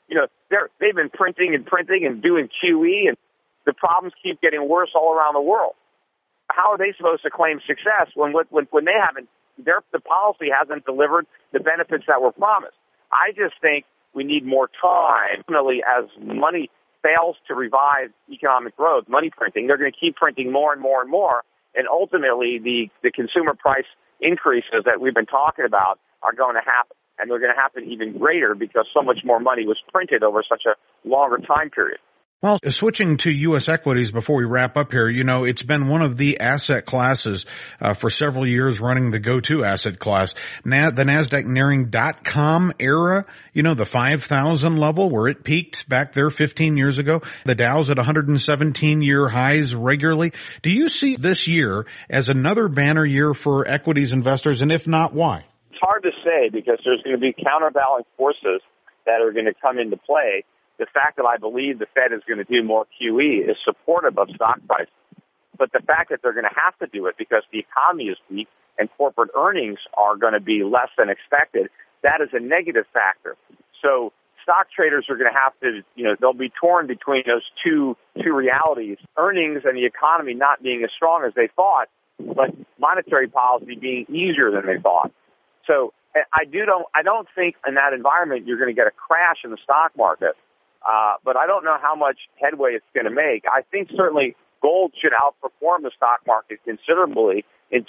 Speaker 4: They've been printing and doing QE, and the problems keep getting worse all around the world. How are they supposed to claim success when they haven't? The policy hasn't delivered the benefits that were promised. I just think we need more time. Ultimately, as money fails to revive economic growth, money printing, they're going to keep printing more and more and more, and ultimately the consumer price increases that we've been talking about are going to happen, and they're going to happen even greater because so much more money was printed over such a longer time period.
Speaker 1: Well, switching to U.S. equities before we wrap up here, it's been one of the asset classes for several years running the go-to asset class. The NASDAQ nearing .com era, the 5,000 level where it peaked back there 15 years ago. The Dow's at 117-year highs regularly. Do you see this year as another banner year for equities investors, and if not, why?
Speaker 4: It's hard to say because there's going to be counterbalancing forces that are going to come into play. The fact that I believe the Fed is going to do more QE is supportive of stock prices. But the fact that they're going to have to do it because the economy is weak and corporate earnings are going to be less than expected, that is a negative factor. So stock traders are going to have to, they'll be torn between those two realities, earnings and the economy not being as strong as they thought, but monetary policy being easier than they thought. So I don't think in that environment you're going to get a crash in the stock market. But I don't know how much headway it's going to make. I think certainly gold should outperform the stock market considerably in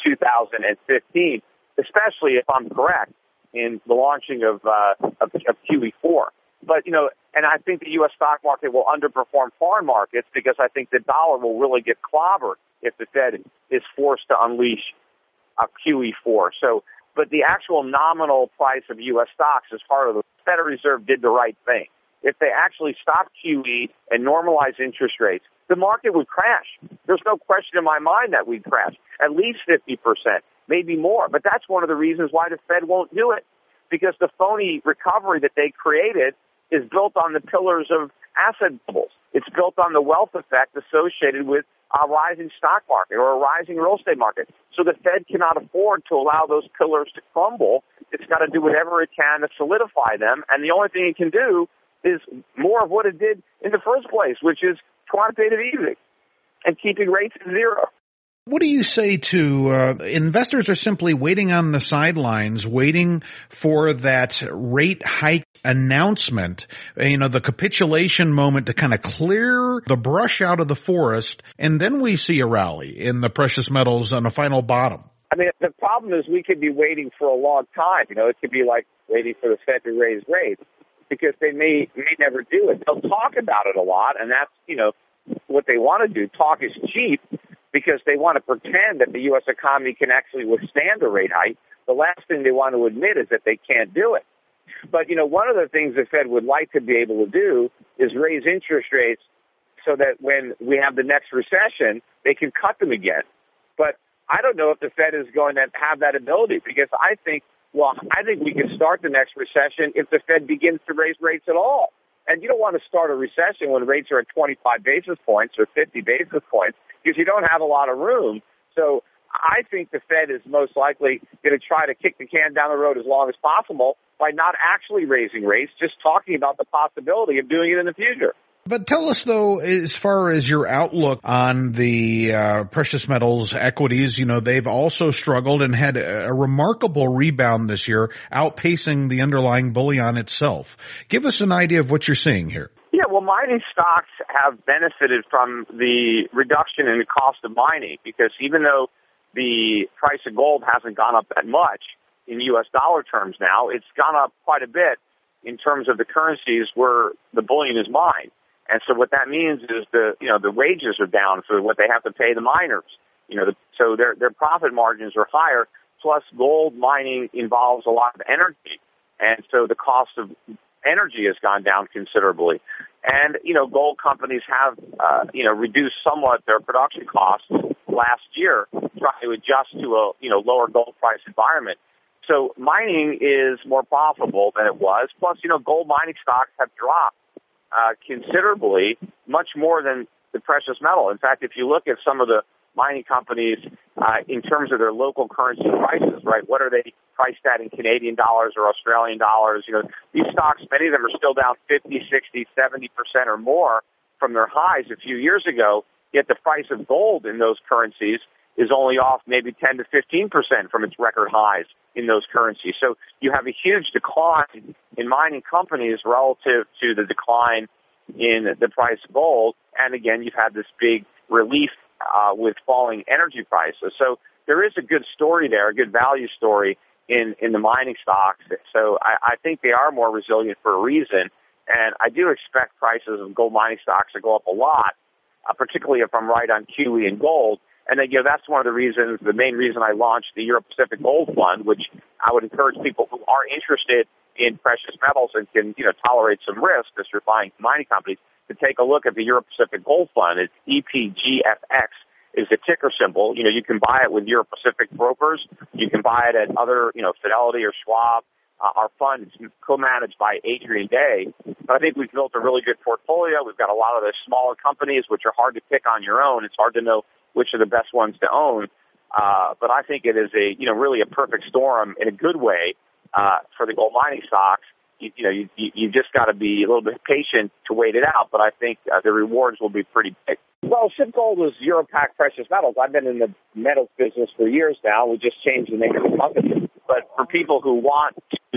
Speaker 4: 2015, especially if I'm correct in the launching of QE4. But, and I think the U.S. stock market will underperform foreign markets because I think the dollar will really get clobbered if the Fed is forced to unleash a QE4. But the actual nominal price of U.S. stocks as part of the Federal Reserve did the right thing. If they actually stopped QE and normalized interest rates, the market would crash. There's no question in my mind that we'd crash, at least 50%, maybe more. But that's one of the reasons why the Fed won't do it, because the phony recovery that they created is built on the pillars of asset bubbles. It's built on the wealth effect associated with a rising stock market or a rising real estate market. So the Fed cannot afford to allow those pillars to crumble. It's got to do whatever it can to solidify them. And the only thing it can do is more of what it did in the first place, which is quantitative easing and keeping rates at zero.
Speaker 1: What do you say to investors are simply waiting on the sidelines, waiting for that rate hike announcement, the capitulation moment to kind of clear the brush out of the forest, and then we see a rally in the precious metals on a final bottom?
Speaker 4: I mean, the problem is we could be waiting for a long time. It could be like waiting for the Fed to raise rates, because they may never do it. They'll talk about it a lot, and that's, what they want to do. Talk is cheap, because they want to pretend that the U.S. economy can actually withstand a rate hike. The last thing they want to admit is that they can't do it. But, one of the things the Fed would like to be able to do is raise interest rates so that when we have the next recession, they can cut them again. But I don't know if the Fed is going to have that ability, because I think we can start the next recession if the Fed begins to raise rates at all. And you don't want to start a recession when rates are at 25 basis points or 50 basis points, because you don't have a lot of room. So I think the Fed is most likely going to try to kick the can down the road as long as possible by not actually raising rates, just talking about the possibility of doing it in the future.
Speaker 1: But tell us, though, as far as your outlook on the precious metals equities, they've also struggled and had a remarkable rebound this year, outpacing the underlying bullion itself. Give us an idea of what you're seeing here.
Speaker 4: Yeah, well, mining stocks have benefited from the reduction in the cost of mining, because even though the price of gold hasn't gone up that much in U.S. dollar terms now, it's gone up quite a bit in terms of the currencies where the bullion is mined. And so what that means is the wages are down for what they have to pay the miners. So their profit margins are higher. Plus, gold mining involves a lot of energy, and so the cost of energy has gone down considerably. And gold companies have reduced somewhat their production costs last year, trying to adjust to a lower gold price environment. So mining is more profitable than it was. Plus, gold mining stocks have dropped considerably, much more than the precious metal. In fact, if you look at some of the mining companies in terms of their local currency prices, right, what are they priced at in Canadian dollars or Australian dollars? These stocks, many of them are still down 50, 60, 70% or more from their highs a few years ago, yet the price of gold in those currencies is only off maybe 10 to 15% from its record highs in those currencies. So you have a huge decline in mining companies relative to the decline in the price of gold. And again, you've had this big relief with falling energy prices. So there is a good story there, a good value story in the mining stocks. So I think they are more resilient for a reason. And I do expect prices of gold mining stocks to go up a lot, particularly if I'm right on QE and gold. And then, that's one of the main reason I launched the Euro Pacific Gold Fund, which I would encourage people who are interested in precious metals and can, tolerate some risk as you're buying mining companies to take a look at the Euro Pacific Gold Fund. It's EPGFX is the ticker symbol. You can buy it with Euro Pacific brokers. You can buy it at other, Fidelity or Schwab. Our fund is co-managed by Adrian Day. But I think we've built a really good portfolio. We've got a lot of the smaller companies, which are hard to pick on your own. It's hard to know which are the best ones to own. But I think it is really a perfect storm in a good way for the gold mining stocks. You just got to be a little bit patient to wait it out. But I think the rewards will be pretty big. Well, SIPGold is Europac Precious Metals. I've been in the metals business for years now. We just changed the name of the company. But for people who want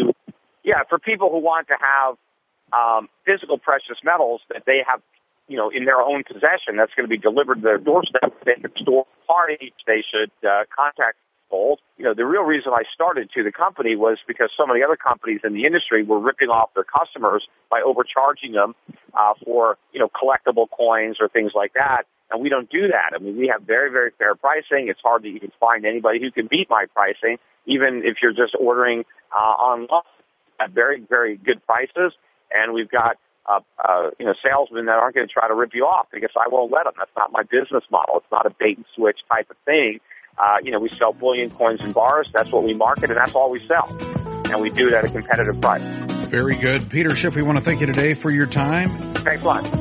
Speaker 4: to have physical precious metals that they have, in their own possession, that's going to be delivered to their doorstep. They can store parties. They should contact told. The real reason I started the company was because so many other companies in the industry were ripping off their customers by overcharging them for, collectible coins or things like that. And we don't do that. I mean, we have very, very fair pricing. It's hard to even find anybody who can beat my pricing, even if you're just ordering online at very, very good prices. And we've got salesmen that aren't going to try to rip you off because I won't let them. That's not my business model. It's not a bait and switch type of thing. We sell bullion, coins, and bars. That's what we market, and that's all we sell. And we do it at a competitive price.
Speaker 1: Very good. Peter Schiff, we want to thank you today for your time.
Speaker 4: Thanks a lot.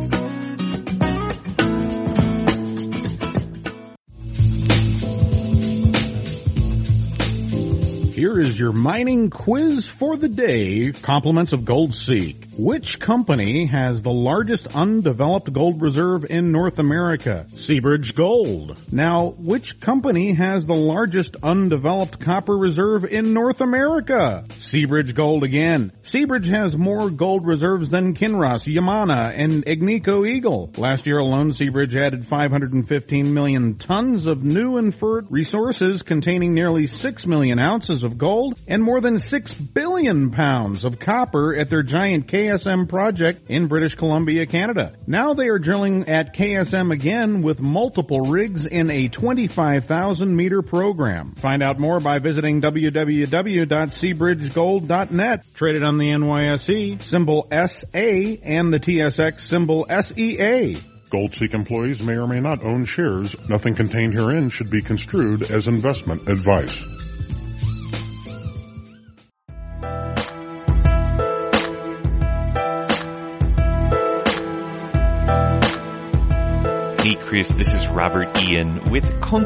Speaker 1: Here is your mining quiz for the day, compliments of GoldSeek. Which company has the largest undeveloped gold reserve in North America? Seabridge Gold. Now, which company has the largest undeveloped copper reserve in North America? Seabridge Gold again. Seabridge has more gold reserves than Kinross, Yamana, and Agnico Eagle. Last year alone, Seabridge added 515 million tons of new inferred resources containing nearly 6 million ounces of gold and more than 6 billion pounds of copper at their giant KSM project in British Columbia, Canada. Now they are drilling at KSM again with multiple rigs in a 25,000-meter program. Find out more by visiting www.seabridgegold.net. Traded on the NYSE, symbol SA, and the TSX, symbol SEA.
Speaker 2: GoldSeek employees may or may not own shares. Nothing contained herein should be construed as investment advice.
Speaker 5: Hey Chris, this is Robert Ian with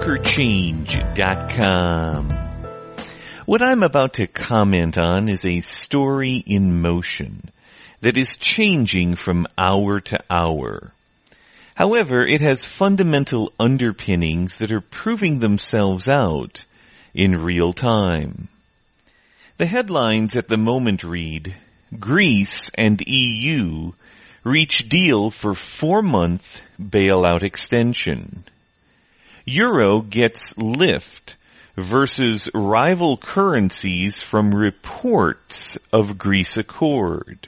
Speaker 5: ConquerChange.com. What I'm about to comment on is a story in motion that is changing from hour to hour. However, it has fundamental underpinnings that are proving themselves out in real time. The headlines at the moment read, Greece and EU reach deal for 4-month bailout extension. Euro gets lift versus rival currencies from reports of Greece accord.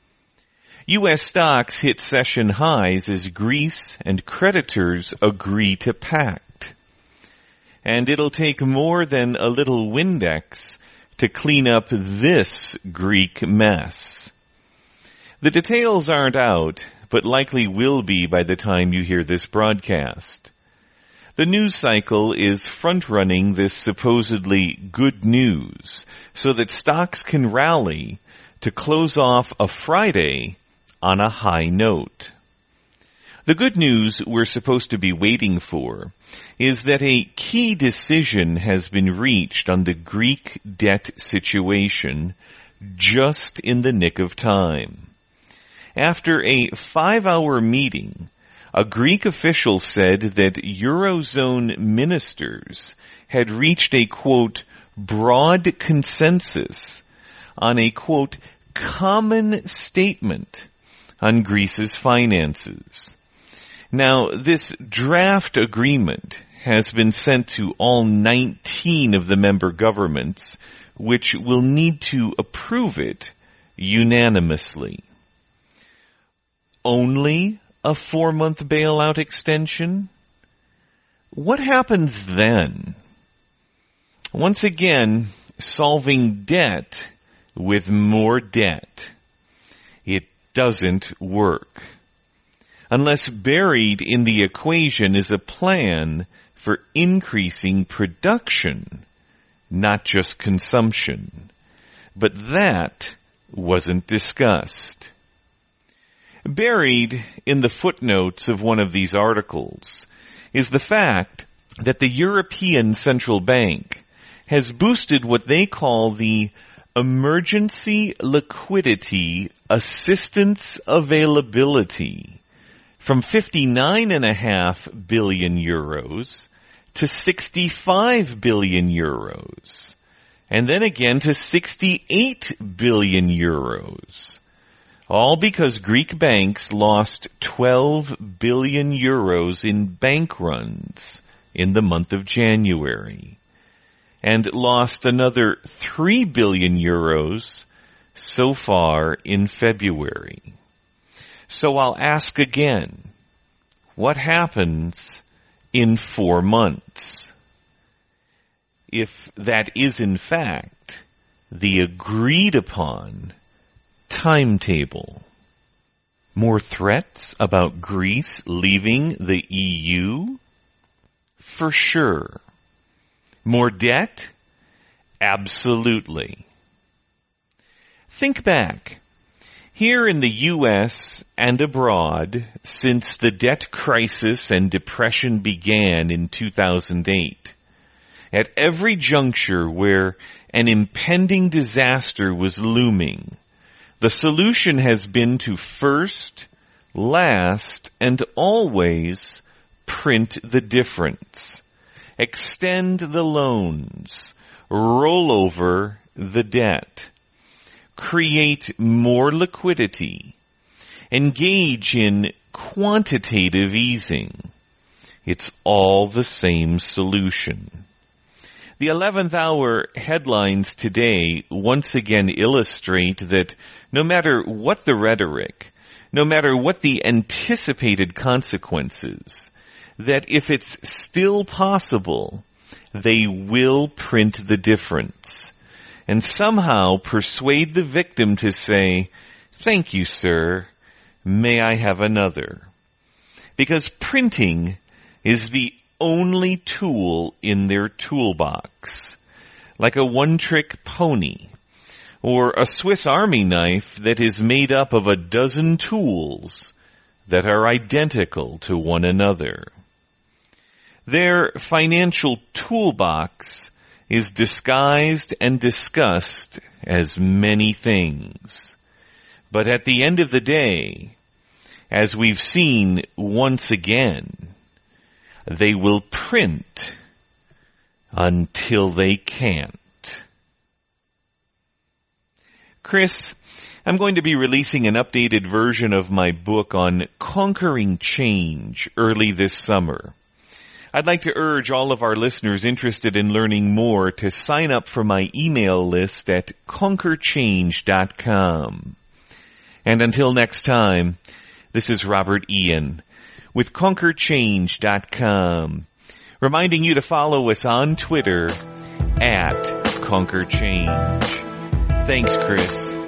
Speaker 5: U.S. stocks hit session highs as Greece and creditors agree to pact. And it'll take more than a little Windex to clean up this Greek mess. The details aren't out, but likely will be by the time you hear this broadcast. The news cycle is front-running this supposedly good news so that stocks can rally to close off a Friday on a high note. The good news we're supposed to be waiting for is that a key decision has been reached on the Greek debt situation just in the nick of time. After a 5-hour meeting, a Greek official said that Eurozone ministers had reached a, quote, broad consensus on a, quote, common statement on Greece's finances. Now, this draft agreement has been sent to all 19 of the member governments, which will need to approve it unanimously. Only a 4-month bailout extension? What happens then? Once again, solving debt with more debt. It doesn't work. Unless buried in the equation is a plan for increasing production, not just consumption. But that wasn't discussed. Buried in the footnotes of one of these articles is the fact that the European Central Bank has boosted what they call the Emergency Liquidity Assistance Availability from 59.5 billion euros to 65 billion euros, and then again to 68 billion euros. All because Greek banks lost 12 billion euros in bank runs in the month of January. and lost another 3 billion euros so far in February. So I'll ask again, what happens in 4 months? If that is in fact the agreed upon timetable. More threats about Greece leaving the EU? For sure. More debt? Absolutely. Think back. Here in the U.S. and abroad, since the debt crisis and depression began in 2008, at every juncture where an impending disaster was looming, the solution has been to first, last, and always print the difference, extend the loans, roll over the debt, create more liquidity, engage in quantitative easing. It's all the same solution. The 11th hour headlines today once again illustrate that no matter what the rhetoric, no matter what the anticipated consequences, that if it's still possible, they will print the difference and somehow persuade the victim to say, "Thank you, sir. May I have another?" Because printing is the only tool in their toolbox, like a one-trick pony, or a Swiss Army knife that is made up of a dozen tools that are identical to one another. Their financial toolbox is disguised and discussed as many things. But at the end of the day, as we've seen once again, they will print until they can't. Chris, I'm going to be releasing an updated version of my book on conquering change early this summer. I'd like to urge all of our listeners interested in learning more to sign up for my email list at conquerchange.com. And until next time, this is Robert Ian with conquerchange.com, reminding you to follow us on Twitter at conquerchange. Thanks, Chris.